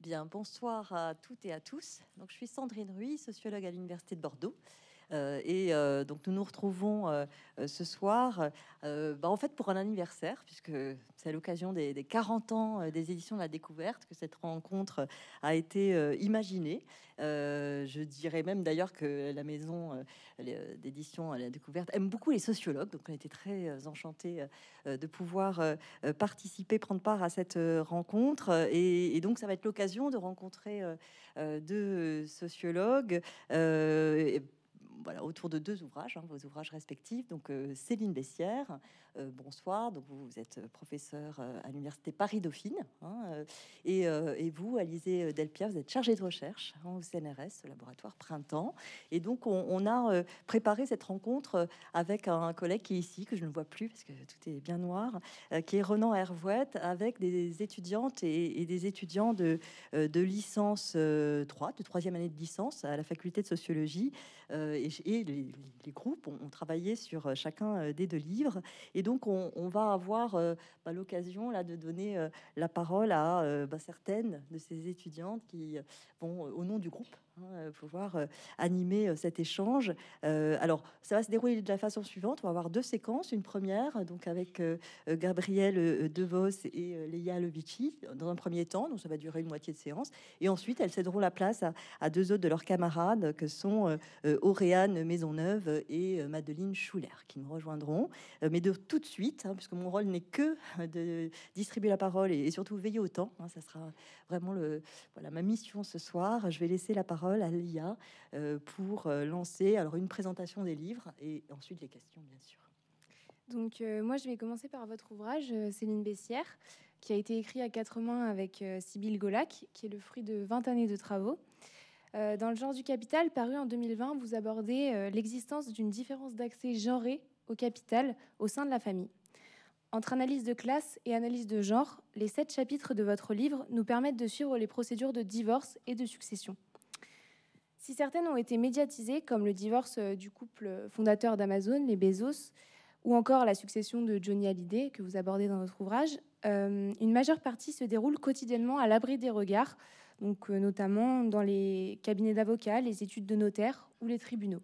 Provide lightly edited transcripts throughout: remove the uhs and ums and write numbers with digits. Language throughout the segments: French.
Bien, bonsoir à toutes et à tous. Donc, je suis Sandrine Ruy, sociologue à l'Université de Bordeaux. Donc, nous nous retrouvons ce soir en fait pour un anniversaire, puisque c'est à l'occasion des 40 ans des éditions de la découverte que cette rencontre a été imaginée. Je dirais même d'ailleurs que la maison d'édition à la découverte aime beaucoup les sociologues, donc on était très enchantés de pouvoir participer, prendre part à cette rencontre. Et donc, ça va être l'occasion de rencontrer deux sociologues. Voilà, autour de deux ouvrages, vos ouvrages respectifs. Donc, Céline Bessières, bonsoir. Donc, vous êtes professeur à l'Université Paris-Dauphine. Et vous, Alizée Delpierre, vous êtes chargée de recherche au CNRS, au laboratoire Printemps. Et donc, on a préparé cette rencontre avec un collègue qui est ici, que je ne vois plus parce que tout est bien noir, qui est Renan Hervouette, avec des étudiantes et des étudiants de licence 3, de troisième année de licence à la faculté de sociologie. Et les groupes ont travaillé sur chacun des deux livres. Et donc, on va avoir l'occasion là de donner la parole à certaines de ces étudiantes qui vont, au nom du groupe, pouvoir animer cet échange. Alors, ça va se dérouler de la façon suivante. On va avoir deux séquences. Une première, donc avec Gabrielle Devos et Leia Levici, dans un premier temps. Donc, ça va durer une moitié de séance. Et ensuite, elles céderont la place à deux autres de leurs camarades, que sont Auréane Maisonneuve et Madeleine Schuller, qui nous rejoindront. Mais de tout de suite, puisque mon rôle n'est que de distribuer la parole et surtout veiller au temps. Ça sera vraiment ma mission ce soir. Je vais laisser la parole à Lia pour lancer alors une présentation des livres et ensuite les questions, bien sûr. Donc, moi, je vais commencer par votre ouvrage, Céline Bessières, qui a été écrit à quatre mains avec Sybille Golac, qui est le fruit de 20 années de travaux. Dans le genre du capital, paru en 2020, vous abordez l'existence d'une différence d'accès genré au capital au sein de la famille. Entre analyse de classe et analyse de genre, les 7 chapitres de votre livre nous permettent de suivre les procédures de divorce et de succession. Si certaines ont été médiatisées, comme le divorce du couple fondateur d'Amazon, les Bezos, ou encore la succession de Johnny Hallyday, que vous abordez dans votre ouvrage, une majeure partie se déroule quotidiennement à l'abri des regards, donc notamment dans les cabinets d'avocats, les études de notaires ou les tribunaux.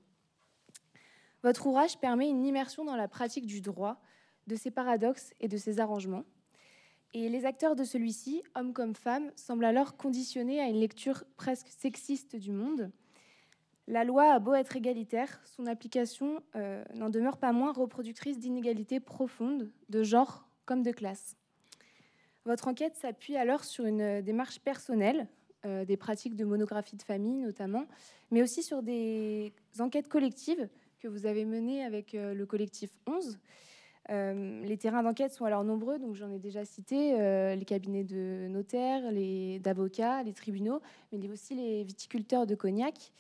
Votre ouvrage permet une immersion dans la pratique du droit, de ses paradoxes et de ses arrangements. Et les acteurs de celui-ci, hommes comme femmes, semblent alors conditionnés à une lecture presque sexiste du monde. La loi a beau être égalitaire, son application n'en demeure pas moins reproductrice d'inégalités profondes, de genre comme de classe. Votre enquête s'appuie alors sur une démarche personnelle, des pratiques de monographie de famille notamment, mais aussi sur des enquêtes collectives que vous avez menées avec le collectif 11. Les terrains d'enquête sont alors nombreux, donc j'en ai déjà cité, les cabinets de notaires, d'avocats, les tribunaux, mais aussi les viticulteurs de cognac.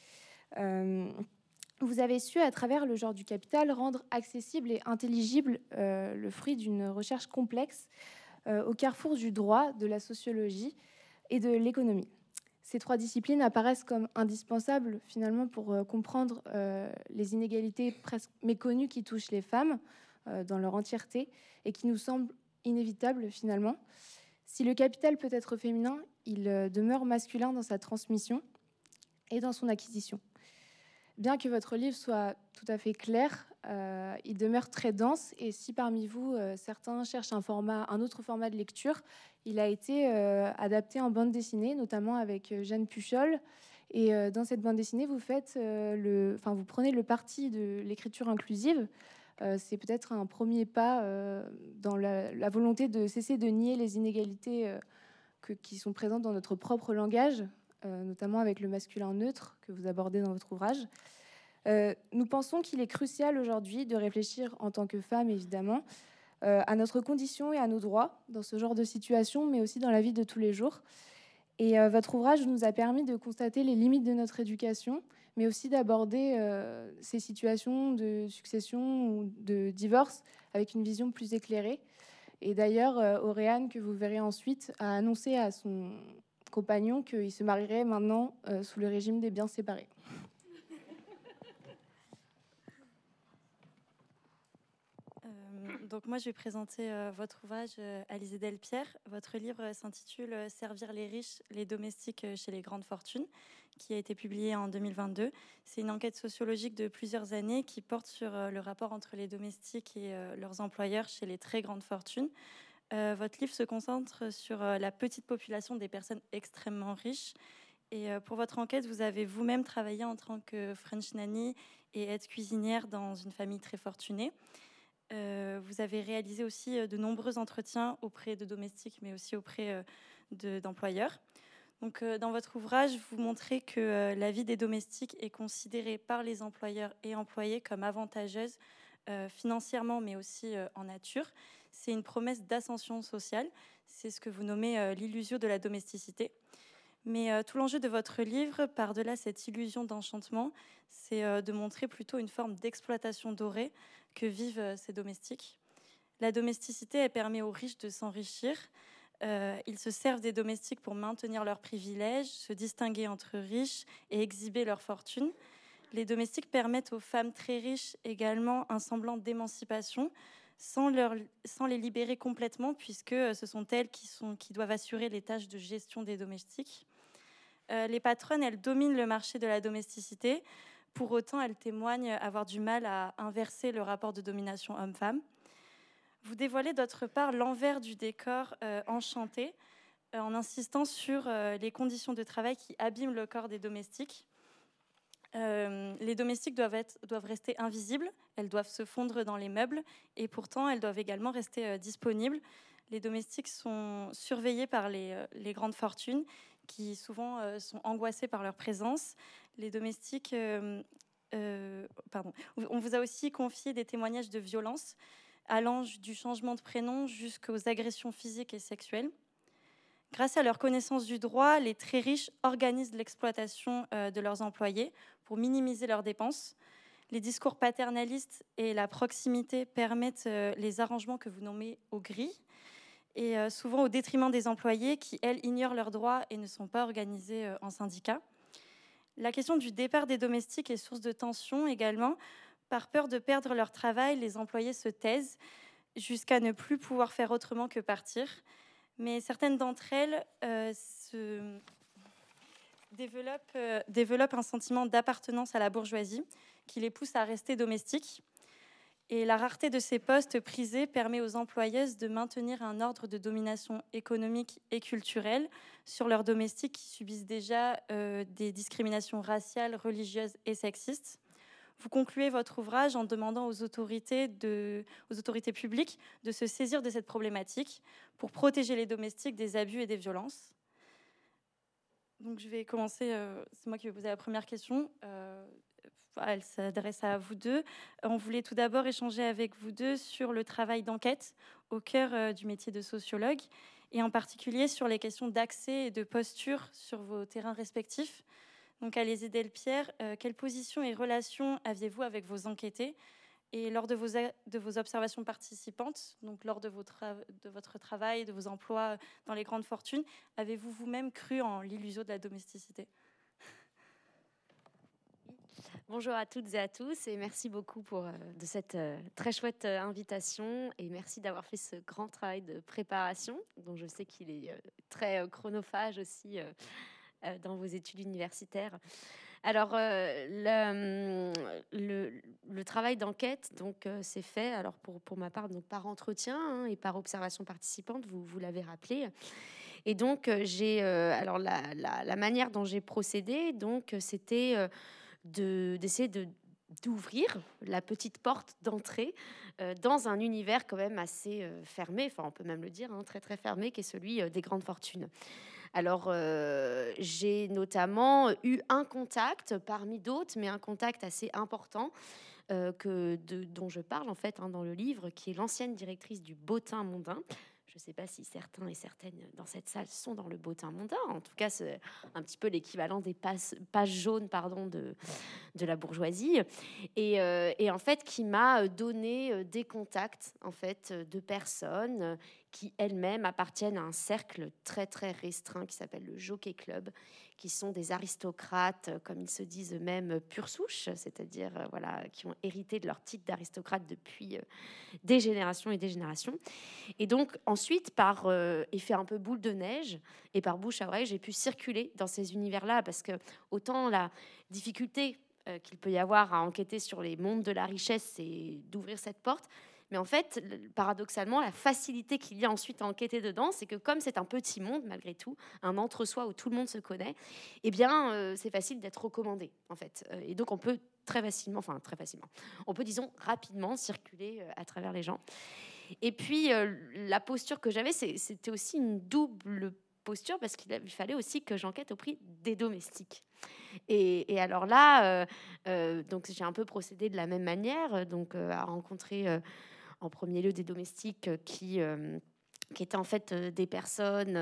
Vous avez su, à travers le genre du capital, rendre accessible et intelligible le fruit d'une recherche complexe au carrefour du droit, de la sociologie et de l'économie. Ces 3 disciplines apparaissent comme indispensables finalement pour comprendre les inégalités presque méconnues qui touchent les femmes dans leur entièreté et qui nous semblent inévitables finalement. Si le capital peut être féminin, il demeure masculin dans sa transmission et dans son acquisition. Bien que votre livre soit tout à fait clair, il demeure très dense, et si parmi vous, certains cherchent un autre format de lecture, il a été adapté en bande dessinée, notamment avec Jeanne Puchol. Et dans cette bande dessinée, vous prenez le parti de l'écriture inclusive. C'est peut-être un premier pas dans la volonté de cesser de nier les inégalités qui sont présentes dans notre propre langage, notamment avec le masculin neutre que vous abordez dans votre ouvrage. Nous pensons qu'il est crucial aujourd'hui de réfléchir en tant que femme, évidemment, à notre condition et à nos droits dans ce genre de situation, mais aussi dans la vie de tous les jours. Et votre ouvrage nous a permis de constater les limites de notre éducation, mais aussi d'aborder ces situations de succession ou de divorce avec une vision plus éclairée. Et d'ailleurs, Auréane, que vous verrez ensuite, a annoncé à son compagnon qu'il se marierait maintenant sous le régime des biens séparés. Donc moi, je vais présenter votre ouvrage, Alizée Delpierre. Votre livre s'intitule « Servir les riches, les domestiques chez les grandes fortunes », qui a été publié en 2022. C'est une enquête sociologique de plusieurs années qui porte sur le rapport entre les domestiques et leurs employeurs chez les très grandes fortunes. Votre livre se concentre sur la petite population des personnes extrêmement riches. Et pour votre enquête, vous avez vous-même travaillé en tant que French nanny et aide cuisinière dans une famille très fortunée. Vous avez réalisé aussi de nombreux entretiens auprès de domestiques, mais aussi auprès d'employeurs. Donc, dans votre ouvrage, vous montrez que la vie des domestiques est considérée par les employeurs et employés comme avantageuse financièrement, mais aussi en nature. C'est une promesse d'ascension sociale. C'est ce que vous nommez l'illusion de la domesticité. Mais tout l'enjeu de votre livre, par-delà cette illusion d'enchantement, c'est de montrer plutôt une forme d'exploitation dorée que vivent ces domestiques. La domesticité, elle permet aux riches de s'enrichir. Ils se servent des domestiques pour maintenir leurs privilèges, se distinguer entre riches et exhiber leur fortune. Les domestiques permettent aux femmes très riches également un semblant d'émancipation, sans les libérer complètement, puisque ce sont elles qui doivent assurer les tâches de gestion des domestiques. Les patronnes, elles dominent le marché de la domesticité. Pour autant, elles témoignent avoir du mal à inverser le rapport de domination homme-femme. Vous dévoilez d'autre part l'envers du décor enchanté, en insistant sur les conditions de travail qui abîment le corps des domestiques. Les domestiques doivent rester invisibles, elles doivent se fondre dans les meubles, et pourtant elles doivent également rester disponibles. Les domestiques sont surveillés par les grandes fortunes, qui souvent sont angoissées par leur présence. Les domestiques... On vous a aussi confié des témoignages de violence, allant du changement de prénom jusqu'aux agressions physiques et sexuelles. Grâce à leur connaissance du droit, les très riches organisent l'exploitation de leurs employés pour minimiser leurs dépenses. Les discours paternalistes et la proximité permettent les arrangements que vous nommez au gris, et souvent au détriment des employés qui, elles, ignorent leurs droits et ne sont pas organisés en syndicats. La question du départ des domestiques est source de tension également. Par peur de perdre leur travail, les employés se taisent jusqu'à ne plus pouvoir faire autrement que partir. Mais certaines d'entre elles développent un sentiment d'appartenance à la bourgeoisie qui les pousse à rester domestiques. Et la rareté de ces postes prisés permet aux employeuses de maintenir un ordre de domination économique et culturelle sur leurs domestiques qui subissent déjà des discriminations raciales, religieuses et sexistes. Vous concluez votre ouvrage en demandant aux autorités publiques de se saisir de cette problématique pour protéger les domestiques des abus et des violences. Donc je vais commencer, c'est moi qui vais poser la première question. Elle s'adresse à vous deux. On voulait tout d'abord échanger avec vous deux sur le travail d'enquête au cœur du métier de sociologue, et en particulier sur les questions d'accès et de posture sur vos terrains respectifs. Donc, Alizée Delpierre, quelle position et relation aviez-vous avec vos enquêtés? Et lors de vos observations participantes, donc lors de votre travail, de vos emplois dans les grandes fortunes, avez-vous vous-même cru en l'illusion de la domesticité? Bonjour à toutes et à tous, et merci beaucoup de cette très chouette invitation, et merci d'avoir fait ce grand travail de préparation, dont je sais qu'il est très chronophage aussi dans vos études universitaires. Alors, le travail d'enquête c'est fait, alors pour ma part, donc par entretien et par observation participante, vous l'avez rappelé. Et donc, alors la manière dont j'ai procédé, donc c'était d'essayer d'ouvrir la petite porte d'entrée dans un univers quand même assez fermé, enfin on peut même le dire, très très fermé, qui est celui des grandes fortunes. Alors j'ai notamment eu un contact parmi d'autres, mais un contact assez important dont je parle en fait dans le livre, qui est l'ancienne directrice du Bottin mondain. Je ne sais pas si certains et certaines dans cette salle sont dans le Bottin mondain. En tout cas, c'est un petit peu l'équivalent des pages jaunes de la bourgeoisie. Et en fait, qui m'a donné des contacts en fait, de personnes qui elles-mêmes appartiennent à un cercle très très restreint qui s'appelle le Jockey Club, qui sont des aristocrates, comme ils se disent eux-mêmes, pure souche, c'est-à-dire voilà, qui ont hérité de leur titre d'aristocrate depuis des générations et des générations. Et donc ensuite, par effet un peu boule de neige et par bouche à oreille, j'ai pu circuler dans ces univers-là, parce que autant la difficulté qu'il peut y avoir à enquêter sur les mondes de la richesse, c'est d'ouvrir cette porte. Mais en fait, paradoxalement, la facilité qu'il y a ensuite à enquêter dedans, c'est que comme c'est un petit monde, malgré tout, un entre-soi où tout le monde se connaît, eh bien, c'est facile d'être recommandé, en fait. Et donc, on peut très facilement, on peut, disons, rapidement circuler à travers les gens. Et puis, la posture que j'avais, c'était aussi une double posture, parce qu'il fallait aussi que j'enquête auprès des domestiques. Et alors là, donc j'ai un peu procédé de la même manière, donc à rencontrer en premier lieu des domestiques qui étaient en fait des personnes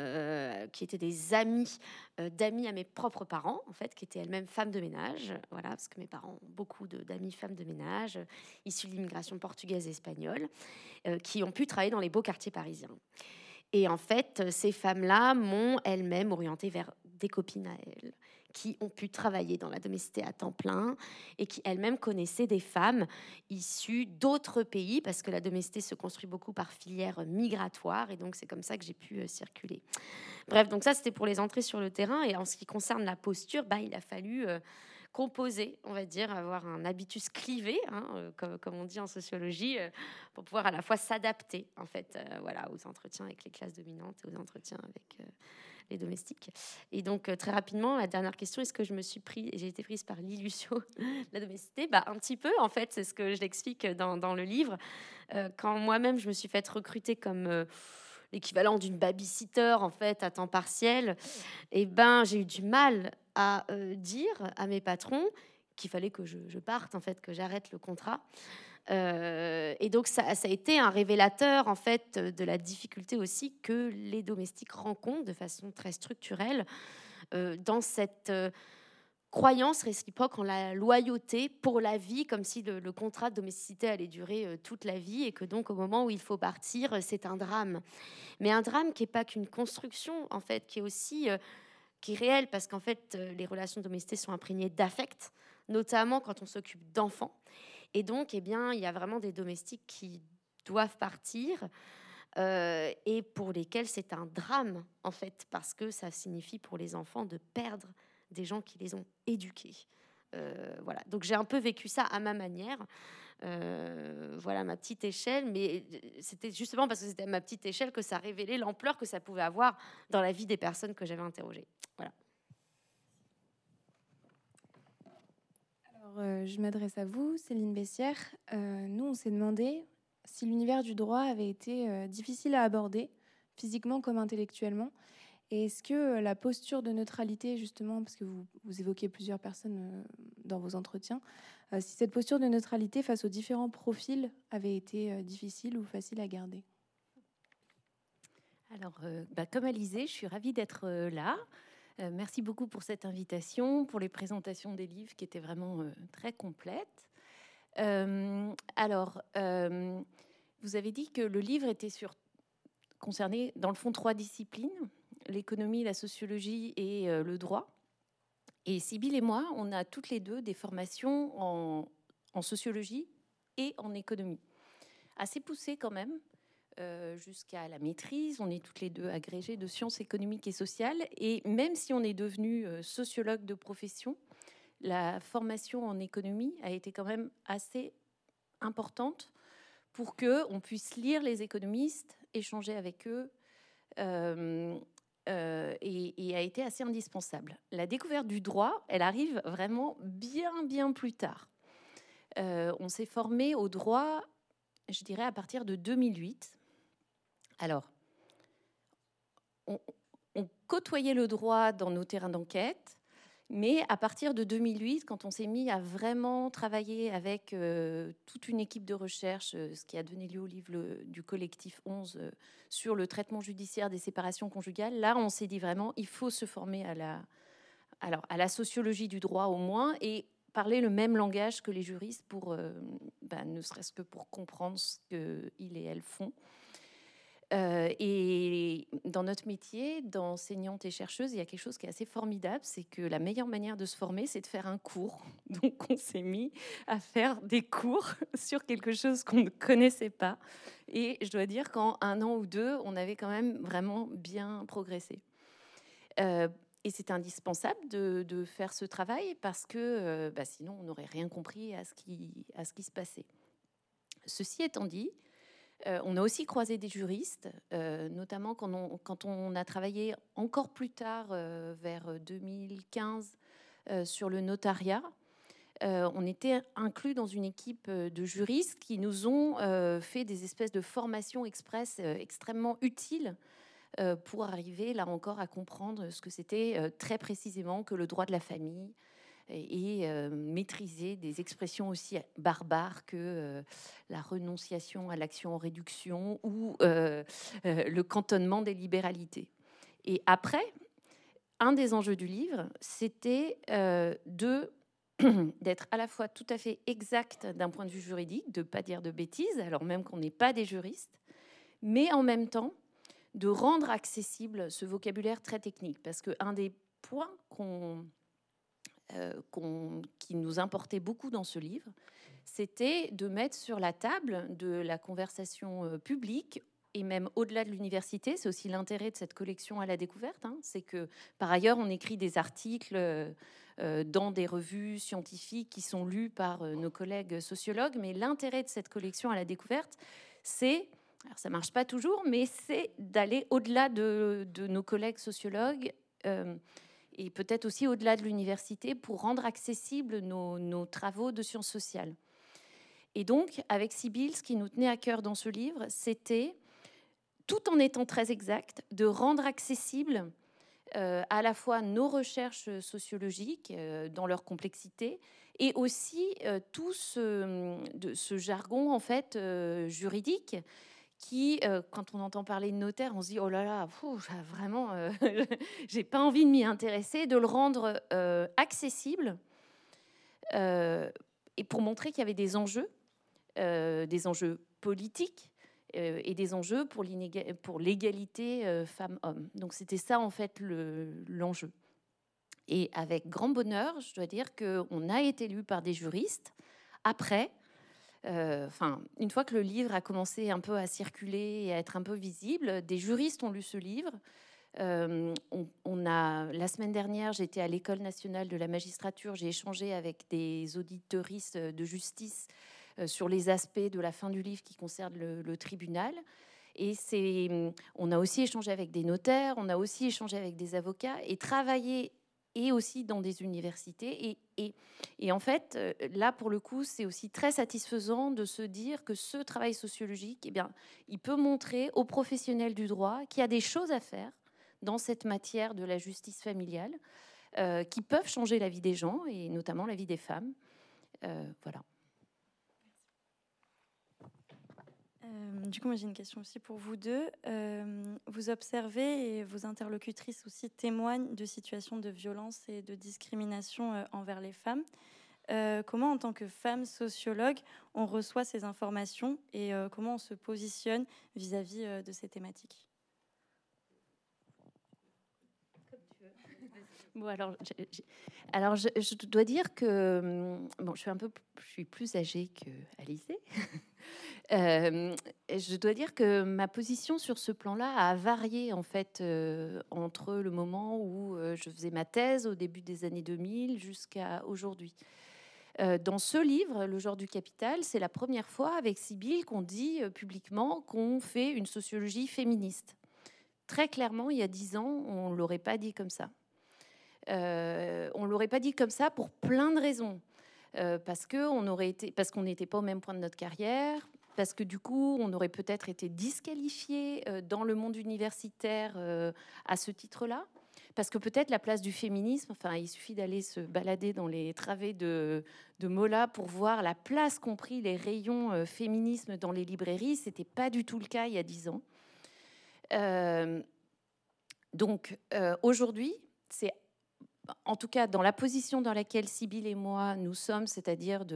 qui étaient des amis d'amis à mes propres parents, en fait, qui étaient elles-mêmes femmes de ménage, voilà, parce que mes parents ont beaucoup d'amis femmes de ménage issues de l'immigration portugaise et espagnole, qui ont pu travailler dans les beaux quartiers parisiens. Et en fait, ces femmes-là m'ont elles-mêmes orientée vers des copines à elles, qui ont pu travailler dans la domesticité à temps plein et qui elles-mêmes connaissaient des femmes issues d'autres pays, parce que la domesticité se construit beaucoup par filière migratoire, et donc c'est comme ça que j'ai pu circuler. Bref, donc ça c'était pour les entrées sur le terrain. Et en ce qui concerne la posture, il a fallu composer, on va dire, avoir un habitus clivé, comme on dit en sociologie, pour pouvoir à la fois s'adapter en fait, voilà, aux entretiens avec les classes dominantes et aux entretiens avec les domestiques. Et donc très rapidement, la dernière question, est-ce que j'ai été prise par l'illusion de la domesticité? Un petit peu, en fait, c'est ce que je l'explique dans le livre. Quand moi-même je me suis faite recruter comme l'équivalent d'une babysitter en fait à temps partiel, et j'ai eu du mal à dire à mes patrons qu'il fallait que je parte, en fait, que j'arrête le contrat. Et donc ça a été un révélateur en fait de la difficulté aussi que les domestiques rencontrent de façon très structurelle dans cette croyance réciproque en la loyauté pour la vie, comme si le contrat de domesticité allait durer toute la vie, et que donc au moment où il faut partir, c'est un drame. Mais un drame qui n'est pas qu'une construction, en fait, qui est aussi qui est réel, parce qu'en fait, les relations domestiques sont imprégnées d'affect, notamment quand on s'occupe d'enfants. Et donc, il y a vraiment des domestiques qui doivent partir et pour lesquels c'est un drame, en fait, parce que ça signifie pour les enfants de perdre des gens qui les ont éduqués. Voilà. Donc, j'ai un peu vécu ça à ma manière. Voilà ma petite échelle, mais c'était justement parce que c'était à ma petite échelle que ça révélait l'ampleur que ça pouvait avoir dans la vie des personnes que j'avais interrogées. Voilà. Alors, je m'adresse à vous, Céline Bessière. Nous, on s'est demandé si l'univers du droit avait été difficile à aborder, physiquement comme intellectuellement. Et est-ce que la posture de neutralité, justement, parce que vous évoquez plusieurs personnes dans vos entretiens, si cette posture de neutralité face aux différents profils avait été difficile ou facile à garder? Alors, comme Alizée, je suis ravie d'être là. Merci beaucoup pour cette invitation, pour les présentations des livres qui étaient vraiment très complètes. Alors, vous avez dit que le livre était concerné, dans le fond, 3 disciplines: l'économie, la sociologie et le droit. Et Sybille et moi, on a toutes les deux des formations en sociologie et en économie. Assez poussées quand même, jusqu'à la maîtrise. On est toutes les deux agrégées de sciences économiques et sociales. Et même si on est devenu sociologue de profession, la formation en économie a été quand même assez importante pour qu'on puisse lire les économistes, échanger avec eux, et a été assez indispensable. La découverte du droit, elle arrive vraiment bien plus tard. On s'est formé au droit, je dirais, à partir de 2008. Alors, on côtoyait le droit dans nos terrains d'enquête, mais à partir de 2008, quand on s'est mis à vraiment travailler avec toute une équipe de recherche, ce qui a donné lieu au livre du collectif 11 sur le traitement judiciaire des séparations conjugales, là, on s'est dit vraiment, il faut se former à la sociologie du droit au moins, et parler le même langage que les juristes pour, ne serait-ce que pour comprendre ce qu'ils et elles font. Et dans notre métier d'enseignante et chercheuse, il y a quelque chose qui est assez formidable, c'est que la meilleure manière de se former, c'est de faire un cours. Donc on s'est mis à faire des cours sur quelque chose qu'on ne connaissait pas. Et je dois dire qu'en 1 an ou 2, on avait quand même vraiment bien progressé. Et c'est indispensable de faire ce travail parce que sinon on n'aurait rien compris à ce qui se passait. Ceci étant dit, on a aussi croisé des juristes, notamment quand on a travaillé encore plus tard, vers 2015, sur le notariat. On était inclus dans une équipe de juristes qui nous ont fait des espèces de formations express extrêmement utiles pour arriver, là encore, à comprendre ce que c'était très précisément que le droit de la famille, et maîtriser des expressions aussi barbares que la renonciation à l'action en réduction ou le cantonnement des libéralités. Et après, un des enjeux du livre, c'était d'être à la fois tout à fait exact d'un point de vue juridique, de ne pas dire de bêtises, alors même qu'on n'est pas des juristes, mais en même temps de rendre accessible ce vocabulaire très technique. Parce qu'un des points qui nous importait beaucoup dans ce livre, c'était de mettre sur la table de la conversation publique, et même au-delà de l'université. C'est aussi l'intérêt de cette collection à la découverte, hein. C'est que par ailleurs on écrit des articles dans des revues scientifiques qui sont lus par nos collègues sociologues, mais l'intérêt de cette collection à la découverte, c'est, alors ça marche pas toujours, mais c'est d'aller au-delà de nos collègues sociologues, et peut-être aussi au-delà de l'université, pour rendre accessibles nos travaux de sciences sociales. Et donc, avec Sybille, ce qui nous tenait à cœur dans ce livre, c'était, tout en étant très exact, de rendre accessible à la fois nos recherches sociologiques dans leur complexité, et aussi tout ce jargon en fait juridique qui, quand on entend parler de notaire, on se dit oh là là, vraiment, j'ai pas envie de m'y intéresser, de le rendre accessible, et pour montrer qu'il y avait des enjeux politiques et des enjeux pour l'égalité femmes-hommes. Donc c'était ça en fait l'enjeu. Et avec grand bonheur, je dois dire qu'on a été lu par des juristes. Après, une fois que le livre a commencé un peu à circuler et à être un peu visible, des juristes ont lu ce livre. La semaine dernière, j'étais à l'École nationale de la magistrature, j'ai échangé avec des auditeuristes de justice sur les aspects de la fin du livre qui concernent le tribunal. Et on a aussi échangé avec des notaires, on a aussi échangé avec des avocats et travaillé et aussi dans des universités. Et en fait, là, pour le coup, c'est aussi très satisfaisant de se dire que ce travail sociologique, il peut montrer aux professionnels du droit qu'il y a des choses à faire dans cette matière de la justice familiale qui peuvent changer la vie des gens, et notamment la vie des femmes. Voilà. Du coup, moi, j'ai une question aussi pour vous deux. Vous observez, et vos interlocutrices aussi témoignent de situations de violence et de discrimination envers les femmes. Comment, en tant que femme sociologue, on reçoit ces informations et comment on se positionne vis-à-vis de ces thématiques? Bon, alors je dois dire que je suis plus âgée que Alizée. Je dois dire que ma position sur ce plan-là a varié en fait entre le moment où je faisais ma thèse au début des années 2000 jusqu'à aujourd'hui. Dans ce livre, Le genre du capital, c'est la première fois avec Sybille qu'on dit publiquement qu'on fait une sociologie féministe. Très clairement, il y a 10 ans, on ne l'aurait pas dit comme ça. On l'aurait pas dit comme ça pour plein de raisons. Parce qu'on n'était pas au même point de notre carrière, parce que du coup, on aurait peut-être été disqualifié dans le monde universitaire à ce titre-là, parce que peut-être la place du féminisme, il suffit d'aller se balader dans les travées de Mola pour voir la place qu'ont pris les rayons féminisme dans les librairies. C'était pas du tout le cas il y a 10 ans. Donc aujourd'hui, c'est en tout cas dans la position dans laquelle Sybille et moi nous sommes, c'est-à-dire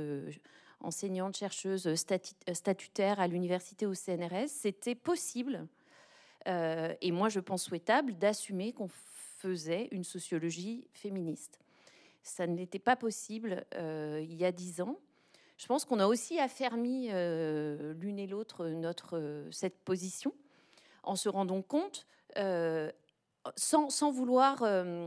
enseignante, chercheuse statutaire à l'université au CNRS, c'était possible et moi je pense souhaitable, d'assumer qu'on faisait une sociologie féministe. Ça n'était pas possible il y a 10 ans. Je pense qu'on a aussi affermi l'une et l'autre cette position en se rendant compte, sans vouloir,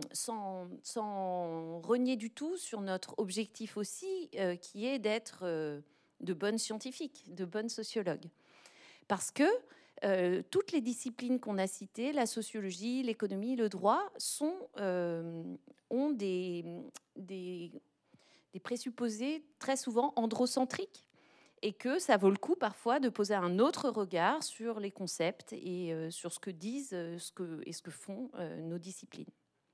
sans renier du tout sur notre objectif aussi, qui est d'être de bonnes scientifiques, de bonnes sociologues. Parce que toutes les disciplines qu'on a citées, la sociologie, l'économie, le droit, ont des présupposés très souvent androcentriques, et que ça vaut le coup parfois de poser un autre regard sur les concepts et sur ce que disent ce que font nos disciplines.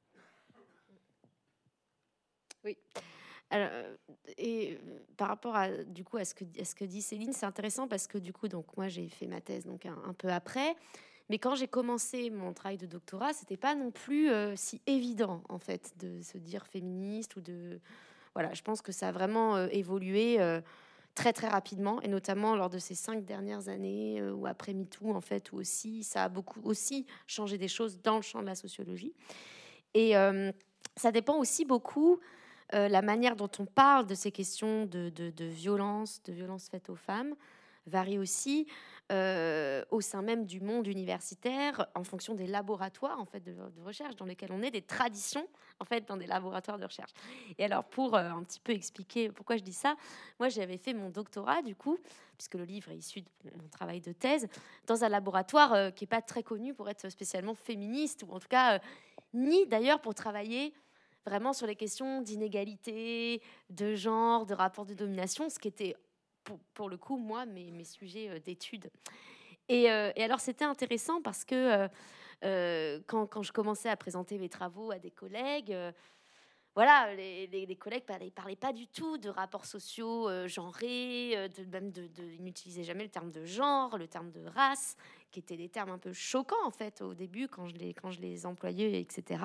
Oui. Alors, et par rapport à ce que dit Céline, c'est intéressant parce que du coup, donc moi j'ai fait ma thèse donc un peu après, mais quand j'ai commencé mon travail de doctorat, c'était pas non plus si évident en fait de se dire féministe ou de voilà. Je pense que ça a vraiment évolué très très rapidement, et notamment lors de ces 5 dernières années ou après MeToo en fait, où aussi ça a beaucoup aussi changé des choses dans le champ de la sociologie. Et ça dépend aussi beaucoup la manière dont on parle de ces questions de violence faites aux femmes varie aussi au sein même du monde universitaire en fonction des laboratoires en fait de recherche dans lesquels on est, des traditions en fait dans des laboratoires de recherche. Et alors pour un petit peu expliquer pourquoi je dis ça, moi j'avais fait mon doctorat du coup, puisque le livre est issu de mon travail de thèse, dans un laboratoire qui est pas très connu pour être spécialement féministe, ou en tout cas ni d'ailleurs pour travailler vraiment sur les questions d'inégalité, de genre, de rapport de domination, ce qui était pour le coup, moi, mes sujets d'études. Et alors, c'était intéressant parce que quand je commençais à présenter mes travaux à des collègues, voilà, les collègues parlaient pas du tout de rapports sociaux genrés, ils n'utilisaient jamais le terme de genre, le terme de race, qui étaient des termes un peu choquants, en fait, au début, quand je les employais, etc.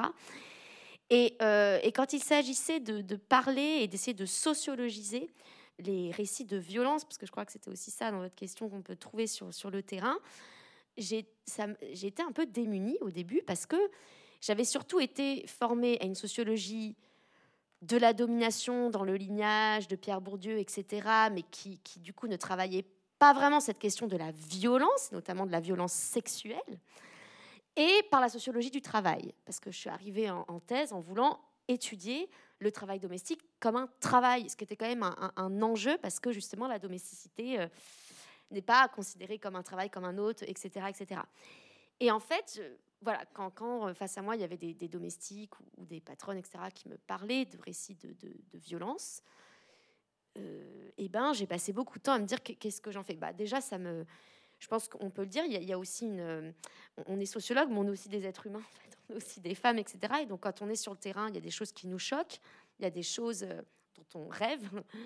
Et quand il s'agissait de parler et d'essayer de sociologiser les récits de violence, parce que je crois que c'était aussi ça dans votre question qu'on peut trouver sur le terrain, j'ai été un peu démunie au début parce que j'avais surtout été formée à une sociologie de la domination dans le lignage de Pierre Bourdieu, etc., mais qui du coup ne travaillait pas vraiment cette question de la violence, notamment de la violence sexuelle, et par la sociologie du travail, parce que je suis arrivée en thèse en voulant étudier le travail domestique comme un travail, ce qui était quand même un enjeu, parce que justement la domesticité n'est pas considérée comme un travail comme un autre, etc. etc. Et en fait, voilà, quand face à moi, il y avait des domestiques ou des patronnes, etc., qui me parlaient de récits de violence, et ben, j'ai passé beaucoup de temps à me dire qu'est-ce que j'en fais. Déjà, je pense qu'on peut le dire, il y a aussi on est sociologue, mais on est aussi des êtres humains, en fait. On est aussi des femmes, etc. Et donc, quand on est sur le terrain, il y a des choses qui nous choquent, il y a des choses dont on rêve,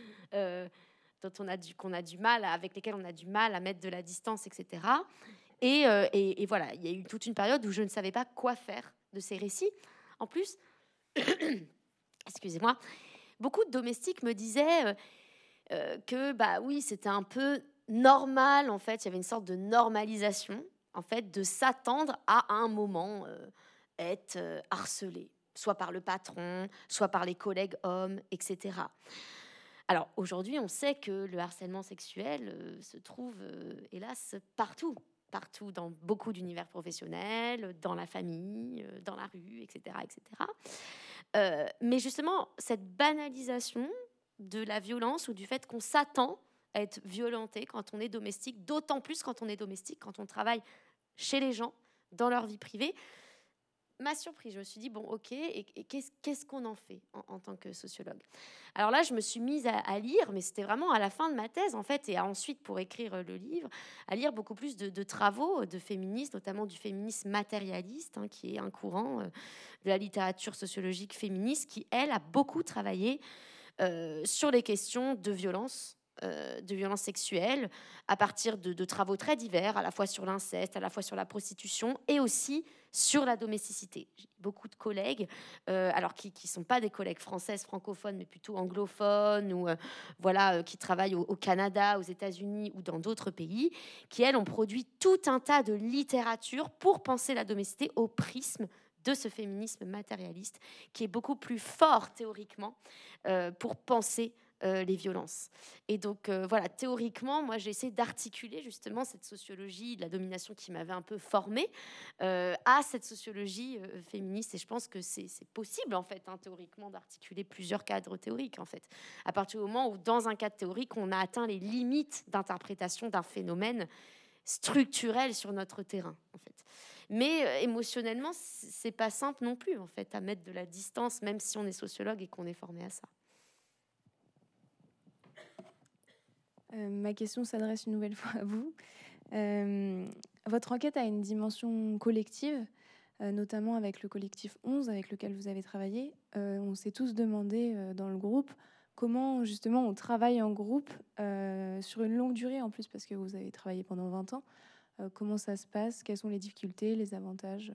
qu'on a du mal, avec lesquelles on a du mal à mettre de la distance, etc. Et voilà, il y a eu toute une période où je ne savais pas quoi faire de ces récits. En plus, excusez-moi, beaucoup de domestiques me disaient que, oui, c'était un peu normal, en fait, il y avait une sorte de normalisation, en fait, de s'attendre à un moment être harcelé, soit par le patron, soit par les collègues hommes, etc. Alors aujourd'hui, on sait que le harcèlement sexuel se trouve, hélas, partout, dans beaucoup d'univers professionnels, dans la famille, dans la rue, etc., etc. Mais justement, cette banalisation de la violence ou du fait qu'on s'attend à être violenté quand on est domestique, d'autant plus quand on est domestique, quand on travaille chez les gens, dans leur vie privée, m'a surpris. Je me suis dit, bon, ok, et qu'est-ce qu'on en fait en tant que sociologue? Alors là, je me suis mise à lire, mais c'était vraiment à la fin de ma thèse, en fait, et ensuite, pour écrire le livre, à lire beaucoup plus de travaux de féministes, notamment du féminisme matérialiste, qui est un courant de la littérature sociologique féministe, qui, elle, a beaucoup travaillé sur les questions de violence de violences sexuelles à partir de travaux très divers, à la fois sur l'inceste, à la fois sur la prostitution et aussi sur la domesticité. J'ai beaucoup de collègues, alors qui ne sont pas des collègues françaises francophones, mais plutôt anglophones, ou qui travaillent au Canada, aux États-Unis ou dans d'autres pays, qui, elles, ont produit tout un tas de littérature pour penser la domesticité au prisme de ce féminisme matérialiste, qui est beaucoup plus fort théoriquement pour penser les violences. Et donc, théoriquement, moi, j'ai essayé d'articuler justement cette sociologie de la domination qui m'avait un peu formée à cette sociologie féministe. Et je pense que c'est possible, en fait, théoriquement, d'articuler plusieurs cadres théoriques, en fait. À partir du moment où, dans un cadre théorique, on a atteint les limites d'interprétation d'un phénomène structurel sur notre terrain, en fait. Mais émotionnellement, c'est pas simple non plus, en fait, à mettre de la distance, même si on est sociologue et qu'on est formé à ça. Ma question s'adresse une nouvelle fois à vous. Votre enquête a une dimension collective, notamment avec le collectif 11 avec lequel vous avez travaillé. On s'est tous demandé dans le groupe comment justement on travaille en groupe sur une longue durée en plus, parce que vous avez travaillé pendant 20 ans. Comment ça se passe? Quelles sont les difficultés, les avantages?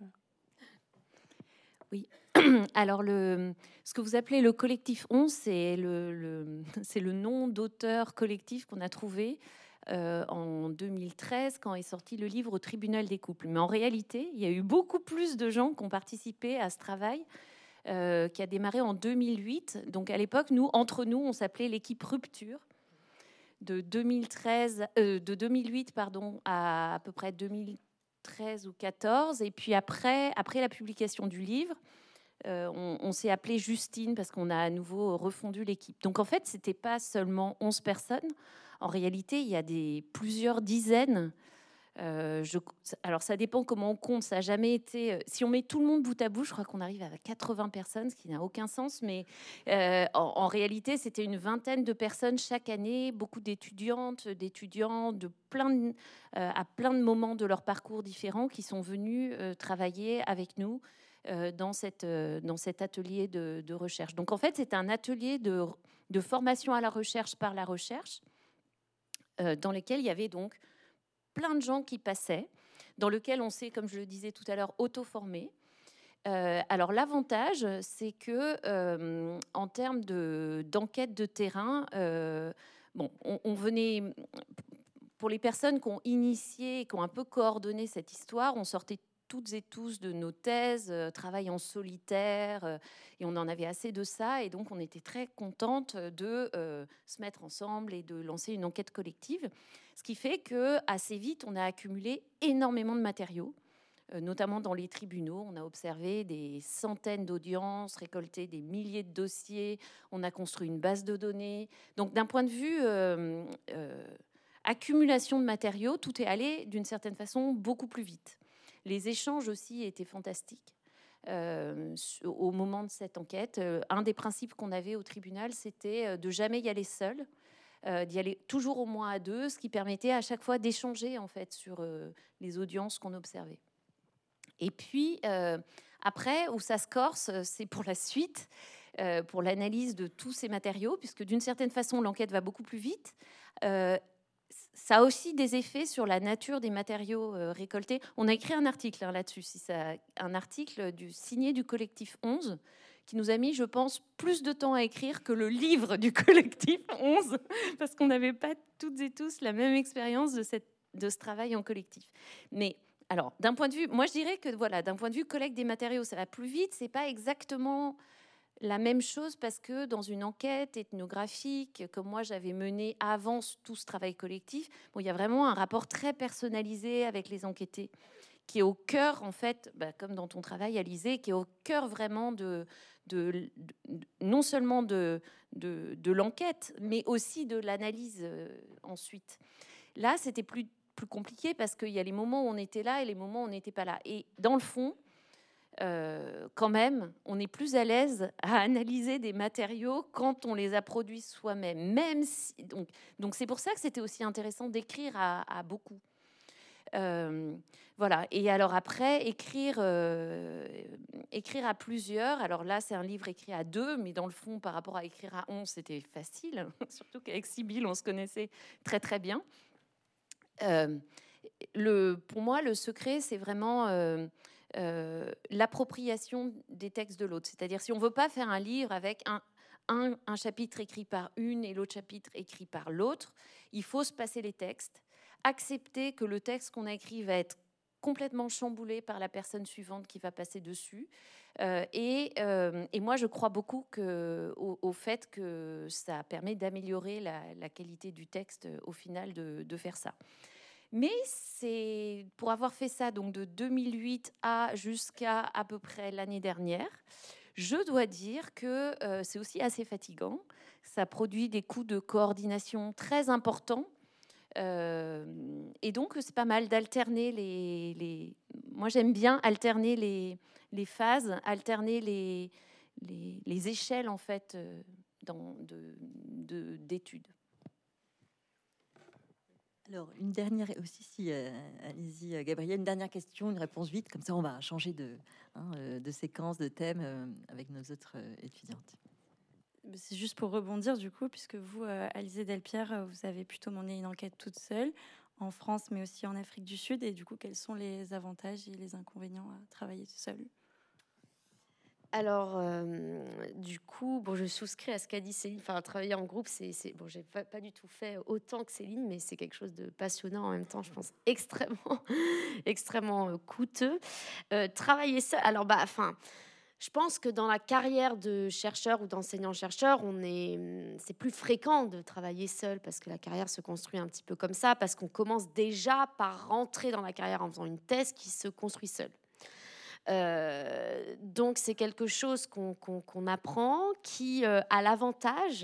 Oui. Alors, ce que vous appelez le collectif 11, c'est le nom d'auteur collectif qu'on a trouvé en 2013 quand est sorti le livre Au tribunal des couples. Mais en réalité, il y a eu beaucoup plus de gens qui ont participé à ce travail qui a démarré en 2008. Donc, à l'époque, entre nous, on s'appelait l'équipe Rupture. De 2008 à peu près 2013 ou 14. Et puis après la publication du livre, on s'est appelé Justine parce qu'on a à nouveau refondu l'équipe. Donc en fait, c'était pas seulement 11 personnes. En réalité, il y a plusieurs dizaines. Alors ça dépend comment on compte. Ça n'a jamais été. Si on met tout le monde bout à bout, je crois qu'on arrive à 80 personnes, ce qui n'a aucun sens. Mais en réalité, c'était une vingtaine de personnes chaque année, beaucoup d'étudiantes, d'étudiants à plein de moments de leur parcours différents qui sont venus travailler avec nous dans cet atelier de recherche. Donc en fait, c'est un atelier de formation à la recherche par la recherche, dans lequel il y avait donc plein de gens qui passaient, dans lequel on s'est, comme je le disais tout à l'heure, auto-formé. Alors l'avantage, c'est que en termes d'enquête de terrain, on venait, pour les personnes qui ont initié, qui ont un peu coordonné cette histoire, on sortait toutes et tous de nos thèses, travail en solitaire, et on en avait assez de ça, et donc on était très contente de se mettre ensemble et de lancer une enquête collective, ce qui fait que assez vite on a accumulé énormément de matériaux, notamment dans les tribunaux. On a observé des centaines d'audiences, récolté des milliers de dossiers, on a construit une base de données. Donc d'un point de vue accumulation de matériaux, tout est allé d'une certaine façon beaucoup plus vite. Les échanges aussi étaient fantastiques. Au moment de cette enquête, un des principes qu'on avait au tribunal, c'était de jamais y aller seul, d'y aller toujours au moins à deux, ce qui permettait à chaque fois d'échanger en fait sur les audiences qu'on observait. Et puis après, où ça se corse, c'est pour la suite, pour l'analyse de tous ces matériaux, puisque d'une certaine façon, l'enquête va beaucoup plus vite. Ça a aussi des effets sur la nature des matériaux récoltés. On a écrit un article là-dessus, un article signé du collectif 11, qui nous a mis, je pense, plus de temps à écrire que le livre du collectif 11, parce qu'on n'avait pas toutes et tous la même expérience de ce travail en collectif. Mais alors, d'un point de vue, moi je dirais que voilà, d'un point de vue collecte des matériaux, ça va plus vite. C'est pas exactement la même chose, parce que dans une enquête ethnographique, comme moi j'avais mené avant tout ce travail collectif, il y a vraiment un rapport très personnalisé avec les enquêtés, qui est au cœur, en fait, comme dans ton travail, Alizée, qui est au cœur vraiment non seulement de l'enquête, mais aussi de l'analyse ensuite. Là, c'était plus compliqué, parce qu'il y a les moments où on était là et les moments où on n'était pas là. Et dans le fond, quand même, on est plus à l'aise à analyser des matériaux quand on les a produits soi-même. Donc c'est pour ça que c'était aussi intéressant d'écrire à beaucoup. Voilà. Et alors après, écrire à plusieurs. Alors là, c'est un livre écrit à 2, mais dans le fond, par rapport à écrire à 11, c'était facile. Surtout qu'avec Sybille, on se connaissait très très bien. Pour moi, le secret, c'est vraiment l'appropriation des textes de l'autre. C'est-à-dire, si on veut pas faire un livre avec un chapitre écrit par une et l'autre chapitre écrit par l'autre, il faut se passer les textes, accepter que le texte qu'on a écrit va être complètement chamboulé par la personne suivante qui va passer dessus. Et moi, je crois beaucoup au fait que ça permet d'améliorer la qualité du texte au final de faire ça. Mais c'est pour avoir fait ça donc de 2008 jusqu'à à peu près l'année dernière, je dois dire que c'est aussi assez fatigant. Ça produit des coûts de coordination très importants. Et donc, c'est pas mal d'alterner les... Moi, j'aime bien alterner les phases, alterner les échelles, en fait, d'études. Alors, une dernière aussi, allez-y, Gabrielle, une dernière question, une réponse vite, comme ça on va changer de séquence, de thème avec nos autres étudiantes. C'est juste pour rebondir du coup, puisque vous, Alizée Delpierre, vous avez plutôt mené une enquête toute seule, en France, mais aussi en Afrique du Sud, et du coup, quels sont les avantages et les inconvénients à travailler seule ? Alors, du coup, bon, je souscris à ce qu'a dit Céline. Enfin, travailler en groupe, bon, j'ai pas du tout fait autant que Céline, mais c'est quelque chose de passionnant en même temps, je pense, extrêmement coûteux. Travailler seul, alors, je pense que dans la carrière de chercheur ou d'enseignant-chercheur, c'est plus fréquent de travailler seul parce que la carrière se construit un petit peu comme ça, parce qu'on commence déjà par rentrer dans la carrière en faisant une thèse qui se construit seule. Donc c'est quelque chose qu'on apprend, qui a l'avantage